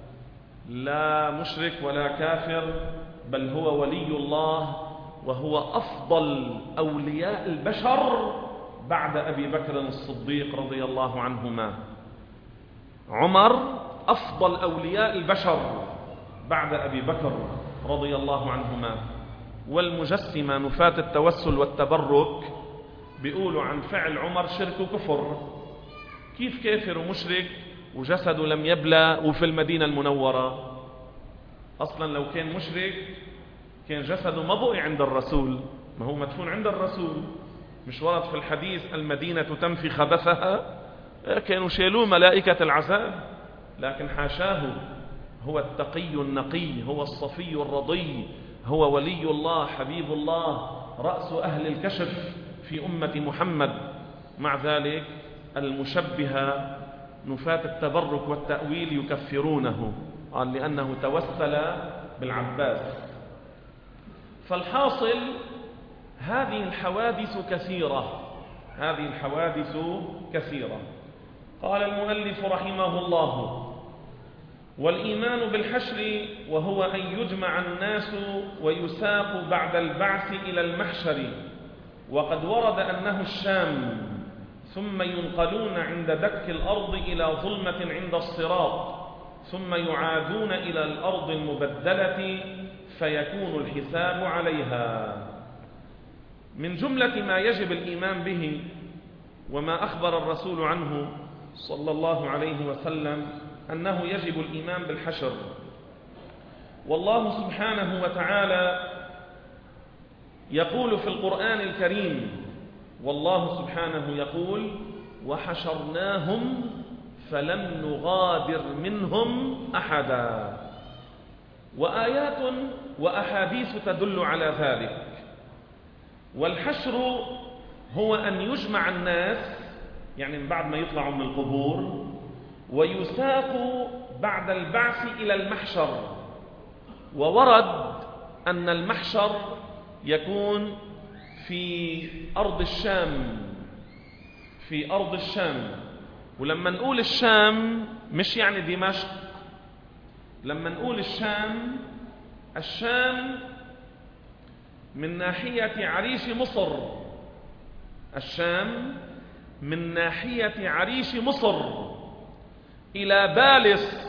لا مشرك ولا كافر، بل هو ولي الله وهو أفضل أولياء البشر بعد أبي بكر الصديق رضي الله عنهما. عمر أفضل أولياء البشر بعد أبي بكر رضي الله عنهما. والمجسمة نفاة التوسل والتبرك بيقولوا عن فعل عمر شرك وكفر. كيف كافر ومشرك وجسده لم يبلى وفي المدينة المنورة؟ أصلا لو كان مشرك كان جسده ما بقي عند الرسول، ما هو مدفون عند الرسول. مش ورد في الحديث المدينة تنفي خبثها؟ كانوا شالوه ملائكة العذاب، لكن حاشاه، هو التقي النقي، هو الصفي الرضي، هو ولي الله حبيب الله رأس أهل الكشف في أمة محمد. مع ذلك المشبهة نفاة التبرك والتأويل يكفرونه، قال لأنه توسل بالعباس. فالحاصل هذه الحوادث كثيرة، هذه الحوادث كثيرة. قال المؤلف رحمه الله: والإيمان بالحشر وهو أن يجمع الناس ويساق بعد البعث إلى المحشر، وقد ورد أنه الشام، ثم ينقلون عند دك الأرض إلى ظلمة عند الصراط، ثم يعادون إلى الأرض المبدلة فيكون الحساب عليها. من جملة ما يجب الإيمان به وما أخبر الرسول عنه صلى الله عليه وسلم أنه يجب الإيمان بالحشر. والله سبحانه وتعالى يقول في القرآن الكريم، والله سبحانه يقول: وحشرناهم فلم نغادر منهم أحدا. وآيات وأحاديث تدل على ذلك. والحشر هو أن يجمع الناس، يعني من بعد ما يطلعوا من القبور، ويساقوا بعد البعث إلى المحشر. وورد أن المحشر يكون في أرض الشام، في أرض الشام. ولما نقول الشام مش يعني دمشق، لما نقول الشام، الشام من ناحية عريش مصر، الشام من ناحية عريش مصر إلى بالس،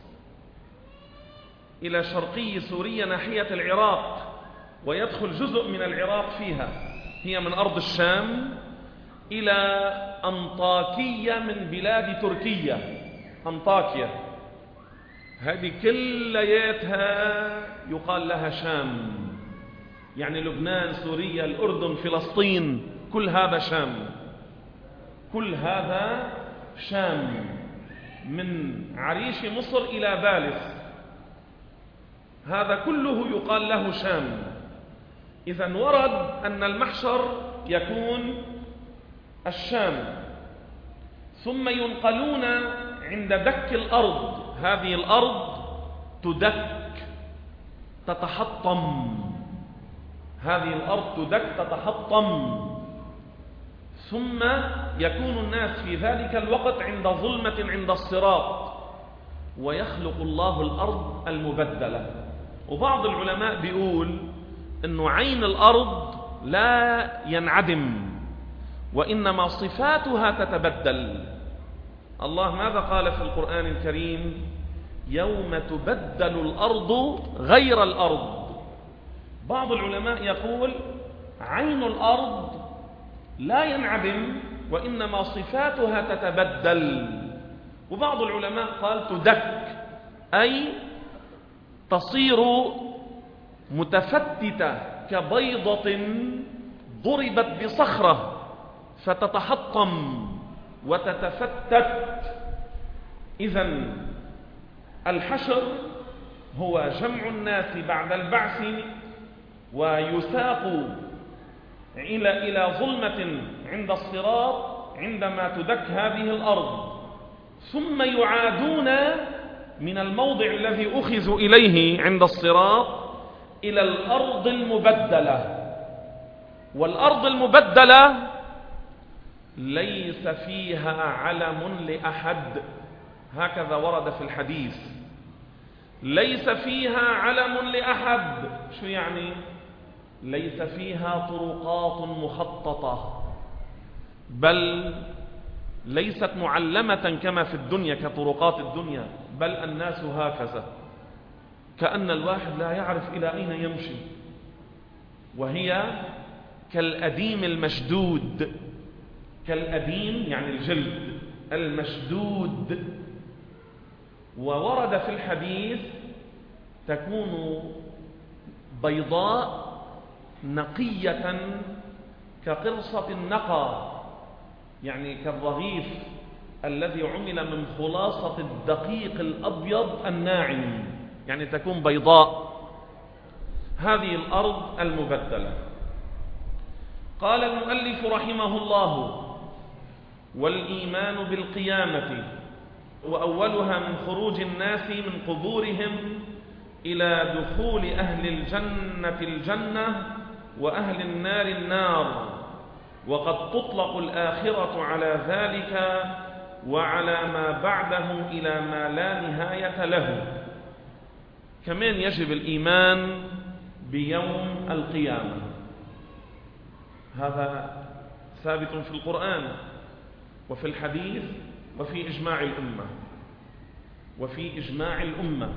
إلى شرقي سوريا ناحية العراق، ويدخل جزء من العراق فيها. هي من أرض الشام إلى أنطاكية من بلاد تركيا، أنطاكيا هذه كلياتها يقال لها شام، يعني لبنان، سوريا، الأردن، فلسطين، كل هذا شام، كل هذا شام من عريش مصر إلى بالس، هذا كله يقال له شام. إذن ورد أن المحشر يكون الشام، ثم ينقلون عند دك الأرض. هذه الأرض تدك تتحطم، هذه الأرض تدك تتحطم، ثم يكون الناس في ذلك الوقت عند ظلمة عند الصراط، ويخلق الله الأرض المبدلة. وبعض العلماء بيقول إنه عين الأرض لا ينعدم، وإنما صفاتها تتبدل. الله ماذا قال في القرآن الكريم؟ يوم تبدل الأرض غير الأرض. بعض العلماء يقول عين الأرض لا ينعدم، وإنما صفاتها تتبدل. وبعض العلماء قال تدك، أي تصير متفتتة كبيضة ضربت بصخرة فتتحطم وتتفتت. إذن الحشر هو جمع الناس بعد البعث، ويساق إلى إلى ظلمة عند الصراط عندما تدك هذه الأرض، ثم يعادون من الموضع الذي أخذوا إليه عند الصراط إلى الأرض المبدلة. والأرض المبدلة ليس فيها علم لأحد، هكذا ورد في الحديث، ليس فيها علم لأحد. شو يعني؟ ليس فيها طرقات مخططة، بل ليست معلمة كما في الدنيا كطرقات الدنيا، بل الناس هكذا، كأن الواحد لا يعرف إلى أين يمشي، وهي كالأديم المشدود، كالأديم يعني الجلد المشدود. وورد في الحديث تكون بيضاء نقية كقرصة النقى، يعني كالرغيف الذي عمل من خلاصة الدقيق الأبيض الناعم، يعني تكون بيضاء. هذه الأرض المبدلة. قال المؤلف رحمه الله: والإيمان بالقيامة، وأولها من خروج الناس من قبورهم إلى دخول أهل الجنة الجنة وأهل النار النار، وقد تطلق الآخرة على ذلك وعلى ما بعده إلى ما لا نهاية له. كمان يجب الإيمان بيوم القيامة، هذا ثابت في القرآن وفي الحديث وفي إجماع الأمة، وفي إجماع الأمة.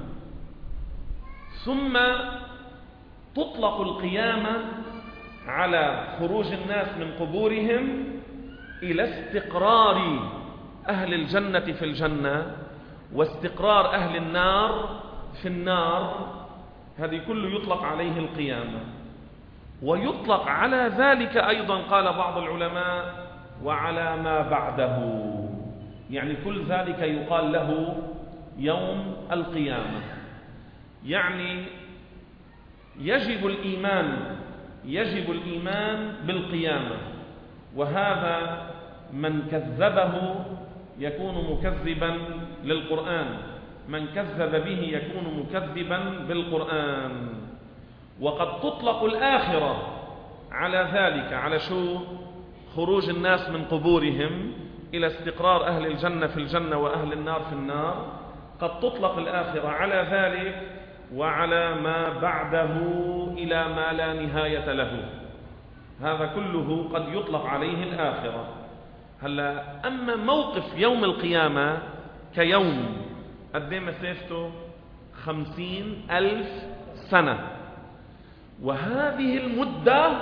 ثم تطلق القيامة على خروج الناس من قبورهم إلى استقرار أهل الجنة في الجنة واستقرار أهل النار في النار. هذه كله يطلق عليه القيامة. ويطلق على ذلك أيضا قال بعض العلماء وعلى ما بعده، يعني كل ذلك يقال له يوم القيامة. يعني يجب الإيمان يجب الإيمان بالقيامة، وهذا من كذبه يكون مكذبا للقرآن، من كذب به يكون مكذبا بالقرآن. وقد تطلق الآخرة على ذلك، على شو؟ خروج الناس من قبورهم إلى استقرار أهل الجنة في الجنة وأهل النار في النار. قد تطلق الآخرة على ذلك وعلى ما بعده إلى ما لا نهاية له، هذا كله قد يطلق عليه الآخرة. هلا أما موقف يوم القيامة كيوم قد ايه مسافته؟ خمسين ألف سنة، وهذه المدة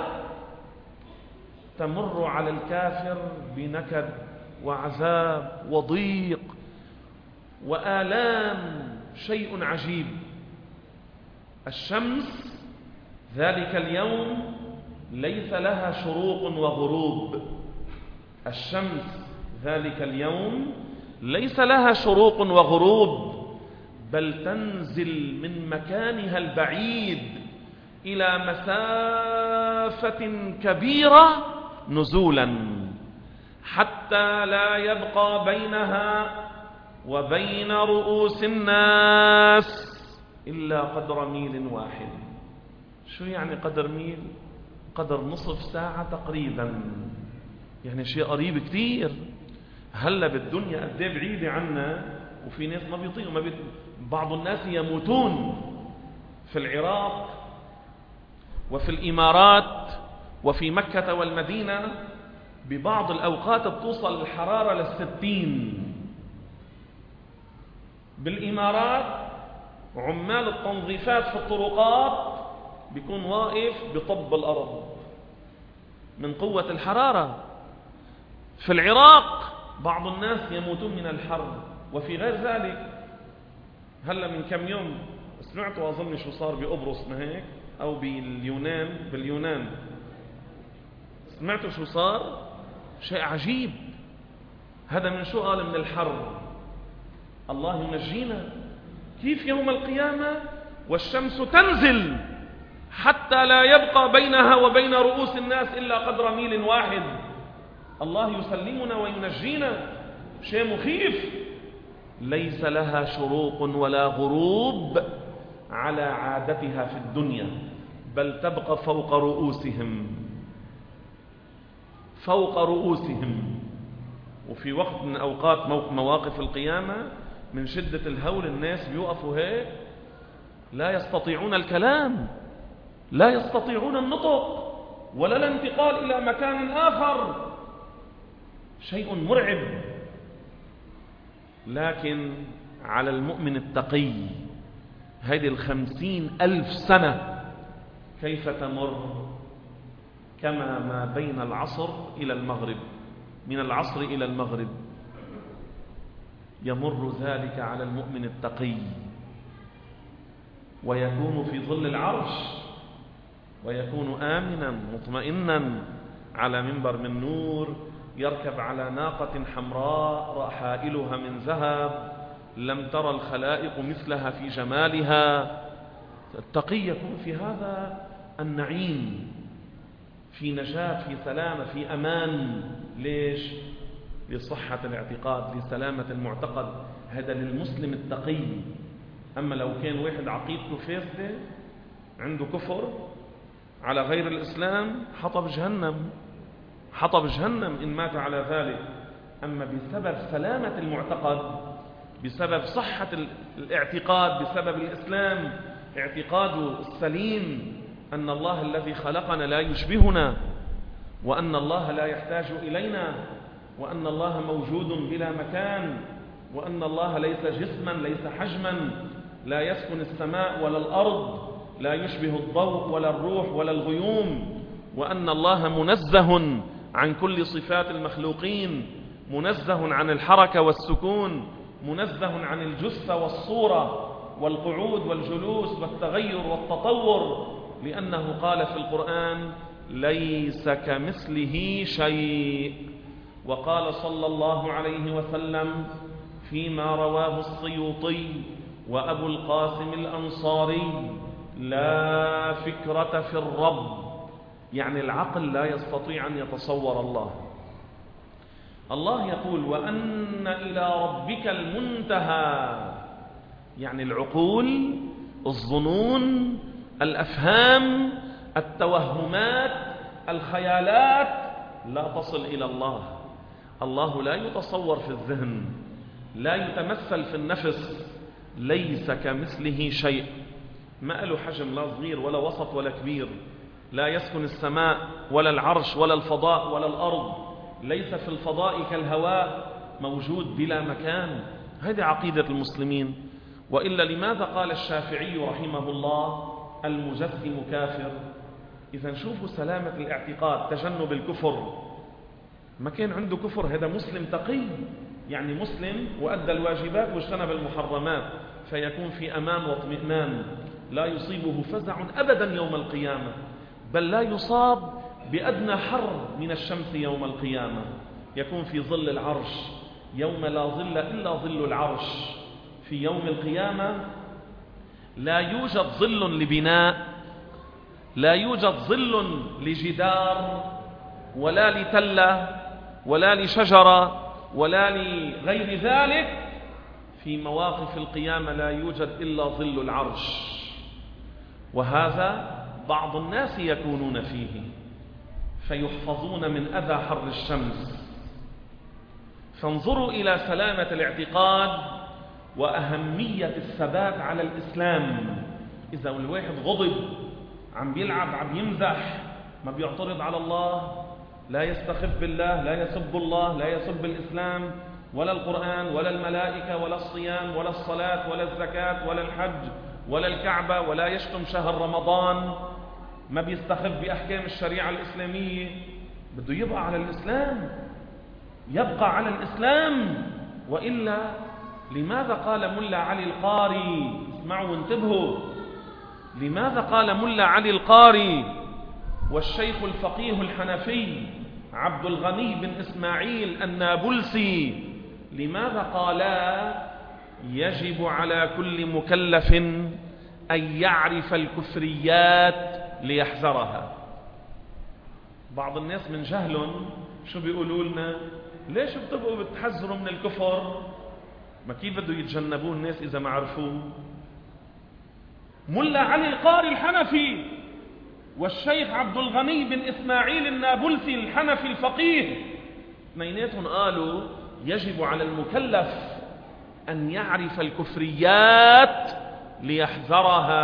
تمر على الكافر بنكد وعذاب وضيق وآلام، شيء عجيب. الشمس ذلك اليوم ليس لها شروق وغروب، الشمس ذلك اليوم ليس لها شروق وغروب، بل تنزل من مكانها البعيد إلى مسافة كبيرة نزولا، حتى لا يبقى بينها وبين رؤوس الناس إلا قدر ميل واحد. شو يعني قدر ميل؟ قدر نصف ساعة تقريبا، يعني شيء قريب كتير. هلا بالدنيا قد ايه بعيدة عنا، وفي ناس ما بيطيقوا، ما بيط... بعض الناس يموتون في العراق وفي الإمارات وفي مكة والمدينة ببعض الأوقات بتوصل الحرارة للستين. بالإمارات عمال التنظيفات في الطرقات بيكون واقف بطب الأرض من قوة الحرارة. في العراق بعض الناس يموتون من الحر، وفي غير ذلك. هلا من كم يوم سمعتوا أظن شو صار بقبرص، ما هيك؟ أو باليونان باليونان سمعتوا شو صار؟ شيء عجيب. هذا من شو؟ قال من الحر. الله ينجينا. كيف يوم القيامة والشمس تنزل حتى لا يبقى بينها وبين رؤوس الناس إلا قدر ميل واحد؟ الله يسلمنا وينجينا. شيء مخيف. ليس لها شروق ولا غروب على عادتها في الدنيا، بل تبقى فوق رؤوسهم فوق رؤوسهم. وفي وقت من أوقات مواقف القيامة من شدة الهول الناس بيوقفوا هيك لا يستطيعون الكلام، لا يستطيعون النطق ولا الانتقال إلى مكان آخر. شيء مرعب. لكن على المؤمن التقي هذه الخمسين ألف سنة كيف تمر؟ كما ما بين العصر إلى المغرب، من العصر إلى المغرب يمر ذلك على المؤمن التقي، ويكون في ظل العرش، ويكون آمنا مطمئنا على منبر من نور، يركب على ناقة حمراء حائلها من ذهب لم ترى الخلائق مثلها في جمالها. التقي يكون في هذا النعيم، في نجاة، في سلامة، في أمان. ليش؟ لصحة الاعتقاد، لسلامة المعتقد. هذا للمسلم التقي. أما لو كان واحد عقيدته فاسدة، عنده كفر على غير الإسلام، حطب جهنم حطب جهنم إن مات على ذلك. أما بسبب سلامة المعتقد، بسبب صحة الاعتقاد، بسبب الإسلام، اعتقاده السليم أن الله الذي خلقنا لا يشبهنا، وأن الله لا يحتاج إلينا، وأن الله موجود بلا مكان، وأن الله ليس جسما، ليس حجما، لا يسكن السماء ولا الأرض، لا يشبه الضوء ولا الروح ولا الغيوم، وأن الله منزه عن كل صفات المخلوقين، منزه عن الحركة والسكون، منزه عن الجثة والصورة والقعود والجلوس والتغير والتطور، لأنه قال في القرآن: ليس كمثله شيء وقال صلى الله عليه وسلم فيما رواه السيوطي وأبو القاسم الأنصاري: لا فكرة في الرب، يعني العقل لا يستطيع أن يتصور الله. الله يقول: وأن إلى ربك المنتهى، يعني العقول، الظنون، الأفهام، التوهمات، الخيالات لا تصل إلى الله. الله لا يتصور في الذهن، لا يتمثل في النفس، ليس كمثله شيء، ما له حجم، لا صغير ولا وسط ولا كبير، لا يسكن السماء ولا العرش ولا الفضاء ولا الأرض، ليس في الفضاء كالهواء موجود بلا مكان. هذه عقيدة المسلمين. وإلا لماذا قال الشافعي رحمه الله: المجسم كافر؟ إذا شوفوا سلامة الاعتقاد، تجنب الكفر. ما كان عنده كفر، هذا مسلم تقي، يعني مسلم وأدى الواجبات واجتنب المحرمات، فيكون في أمان واطمئنان، لا يصيبه فزع أبدا يوم القيامة، بل لا يصاب بأدنى حر من الشمس يوم القيامة، يكون في ظل العرش يوم لا ظل إلا ظل العرش. في يوم القيامة لا يوجد ظل لبناء، لا يوجد ظل لجدار ولا لتلة ولا لشجرة ولا لغير ذلك. في مواقف القيامة لا يوجد إلا ظل العرش، وهذا بعض الناس يكونون فيه فيحفظون من أذى حر الشمس. فانظروا إلى سلامة الاعتقاد وأهمية الثبات على الإسلام. إذا الواحد غضب، عم بيلعب، عم يمزح، ما بيعترض على الله، لا يستخف بالله، لا يسب الله، لا يسب الإسلام ولا القرآن ولا الملائكة ولا الصيام ولا الصلاة ولا الزكاة ولا الحج ولا الكعبة، ولا يشتم شهر رمضان، ما بيستخف بأحكام الشريعة الإسلامية، بده يبقى على الإسلام، يبقى على الإسلام. وإلا لماذا قال ملا علي القاري، اسمعوا وانتبهوا، لماذا قال ملا علي القاري والشيخ الفقيه الحنفي عبد الغني بن إسماعيل النابلسي، لماذا قالا يجب على كل مكلف أن يعرف الكفريات ليحذرها؟ بعض الناس من جهلهم شو بيقولوا لنا؟ ليش بتبقوا بتحذروا من الكفر؟ ما كيف بده يتجنبوه الناس إذا ما عرفوه؟ ملا علي القاري الحنفي والشيخ عبد الغني بن إسماعيل النابلسي الحنفي الفقيه، اثنيناتهم قالوا يجب على المكلف أن يعرف الكفريات ليحذرها.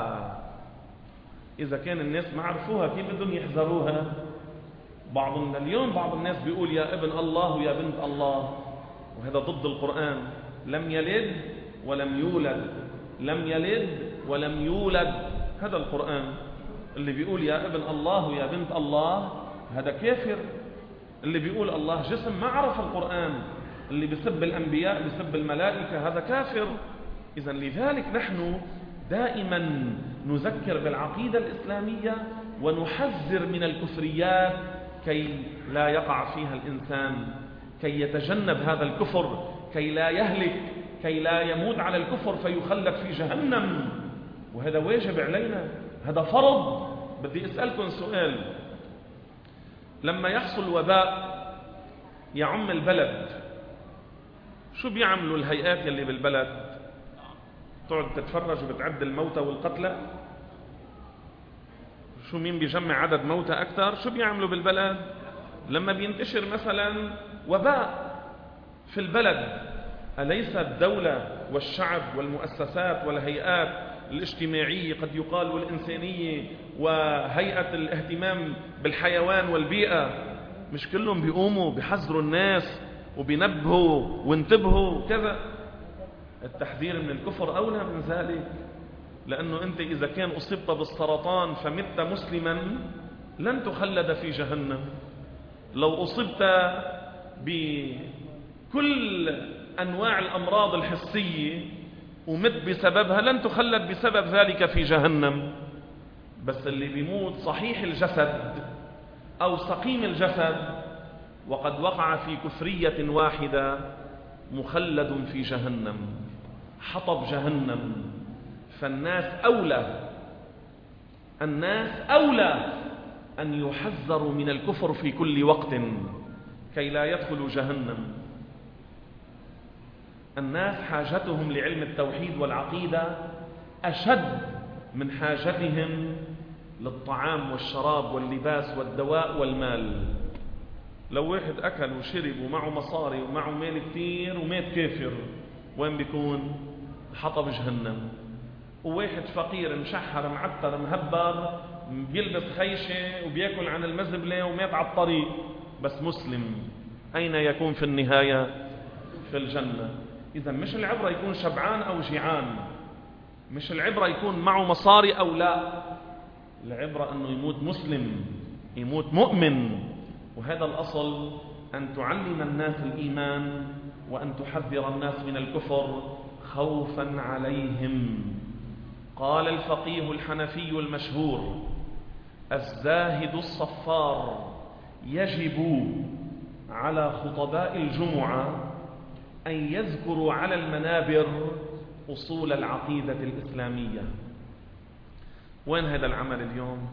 إذا كان الناس ما عرفوها كيف بدهم يحذروها؟ بعض اليوم بعض الناس بيقول يا ابن الله ويا بنت الله، وهذا ضد القرآن. لم يلد ولم يولد، لم يلد ولم يولد، هذا القرآن. اللي بيقول يا ابن الله ويا بنت الله هذا كافر. اللي بيقول الله جسم ما عرف القرآن. اللي بيسب الأنبياء، بيسب الملائكة، هذا كافر. إذن لذلك نحن دائما نذكر بالعقيدة الإسلامية ونحذر من الكفريات كي لا يقع فيها الإنسان، كي يتجنب هذا الكفر، كي لا يهلك، كي لا يموت على الكفر فيخلد في جهنم. وهذا واجب علينا، هذا فرض. بدي أسألكم سؤال: لما يحصل وباء يعم البلد، شو بيعملوا الهيئات يلي بالبلد؟ تقعد تتفرج وبتعد الموتى والقتلى؟ شو مين بيجمع عدد موتى أكثر؟ شو بيعملوا بالبلد؟ لما بينتشر مثلا وباء في البلد، أليس الدولة والشعب والمؤسسات والهيئات الاجتماعية، قد يقال والإنسانية، وهيئة الاهتمام بالحيوان والبيئة، مش كلهم بيقوموا بيحذروا الناس وبينبهوا وانتبهوا كذا؟ التحذير من الكفر أولى من ذلك، لأنه أنت إذا كان أصبت بالسرطان فمت مسلما لن تخلد في جهنم. لو أصبت بكل أنواع الأمراض الحسية ومت بسببها لن تخلد بسبب ذلك في جهنم. بس اللي بيموت صحيح الجسد أو سقيم الجسد وقد وقع في كفرية واحدة مخلد في جهنم، حطب جهنم. فالناس أولى الناس أولى أن يحذروا من الكفر في كل وقت كي لا يدخلوا جهنم. الناس حاجتهم لعلم التوحيد والعقيدة أشد من حاجتهم للطعام والشراب واللباس والدواء والمال. لو واحد أكل وشرب ومعه مصاري ومعه مال كتير ومات كافر، وين بيكون؟ حطب جهنم. وواحد فقير مشحر معتر مهبر بيلبس خيشة وبيأكل عن المزبلة ومات على الطريق بس مسلم، أين يكون في النهاية؟ في الجنة. إذا مش العبرة يكون شبعان أو جيعان، مش العبرة يكون معه مصاري أو لا، العبرة أنه يموت مسلم، يموت مؤمن. وهذا الأصل، أن تعلم الناس الإيمان وأن تحذر الناس من الكفر خوفا عليهم. قال الفقيه الحنفي المشهور: الزاهد الصفار يجب على خطباء الجمعة أن يذكروا على المنابر أصول العقيدة الإسلامية. وين هذا العمل اليوم؟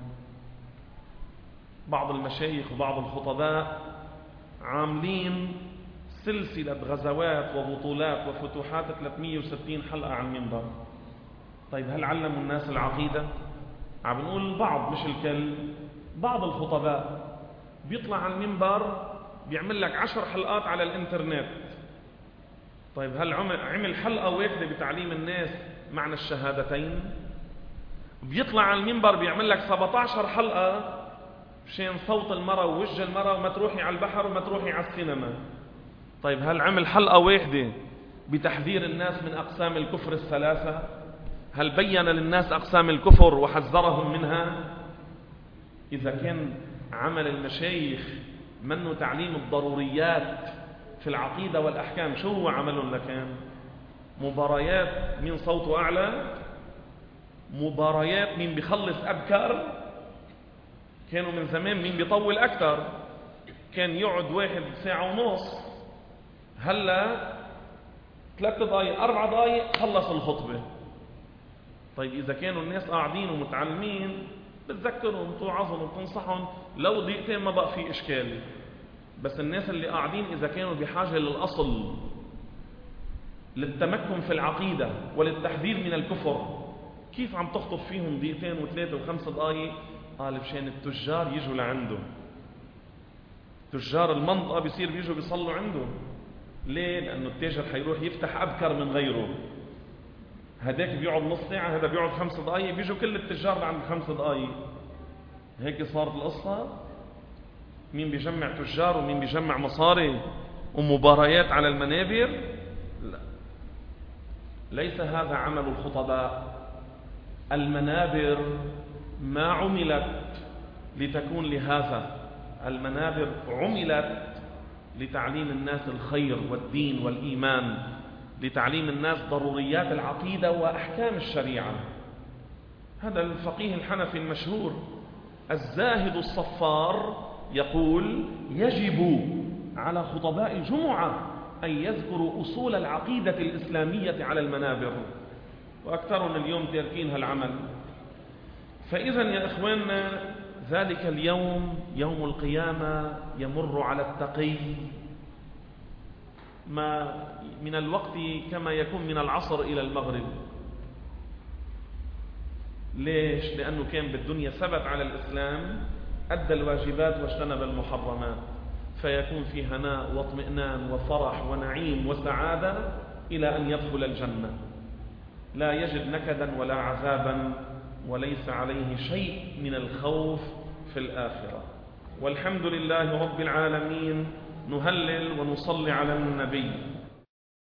بعض المشايخ وبعض الخطباء عاملين سلسلة غزوات وبطولات وفتوحات ثلاثمئة وستين حلقة على المنبر. طيب هل علموا الناس العقيدة؟ عم نقول البعض مش الكل. بعض الخطباء بيطلع على المنبر بيعمل لك عشر حلقات على الانترنت. طيب هل عمل حلقة واحدة بتعليم الناس معنى الشهادتين؟ بيطلع على المنبر بيعمل لك سبعة عشر حلقة مشان صوت المرأة ووجه المرأة وما تروحي على البحر وما تروحي على السينما. طيب هل عمل حلقة واحدة بتحذير الناس من أقسام الكفر الثلاثة؟ هل بين للناس أقسام الكفر وحذرهم منها؟ إذا كان عمل المشايخ منه تعليم الضروريات في العقيدة والأحكام، شو هو عملهم لكان؟ مباريات مين صوته أعلى، مباريات مين بيخلص أبكر. كانوا من زمان مين بيطول أكثر، كان يقعد واحد ساعة ونص، هلا ثلاث دقايق أربع دقايق خلص الخطبة. طيب إذا كانوا الناس قاعدين ومتعلمين بتذكرهم توعظهم وتنصحهم لو دقيقتين ما بقى في إشكال. بس الناس اللي قاعدين إذا كانوا بحاجة للأصل، للتمكن في العقيدة وللتحذير من الكفر، كيف عم تخطب فيهم دقيقتين وثلاثة وخمس دقايق؟ قال مشان التجار يجوا لعنده. تجار المنطقة بيصير بيجوا بيصلوا عنده. ليه؟ لأنه التاجر حيروح يفتح أبكر من غيره. هداك بيقعد نص ساعة، هذا بيقعد خمس دقايق، بيجوا كل التجار بعد خمس دقايق. هيك صارت القصة. مين بيجمع تجار ومين بيجمع مصاري ومباريات على المنابر؟ لا، ليس هذا عمل الخطباء. المنابر ما عملت لتكون لهذا، المنابر عملت لتعليم الناس الخير والدين والإيمان، لتعليم الناس ضروريات العقيدة وأحكام الشريعة. هذا الفقيه الحنفي المشهور الزاهد الصفار يقول: يجب على خطباء الجمعة أن يذكروا أصول العقيدة الإسلامية على المنابر، وأكثرنا اليوم تاركين هالعمل. فإذا يا إخواننا، ذلك اليوم يوم القيامة يمر على التقي ما من الوقت كما يكون من العصر إلى المغرب. ليش؟ لأنه كان بالدنيا ثبت على الإسلام، أدى الواجبات واجتنب المحرمات، فيكون في هناء واطمئنان وفرح ونعيم وسعادة إلى أن يدخل الجنة، لا يجد نكدا ولا عذابا، وليس عليه شيء من الخوف في الآخرة. والحمد لله رب العالمين. نهلل ونصلي على النبي.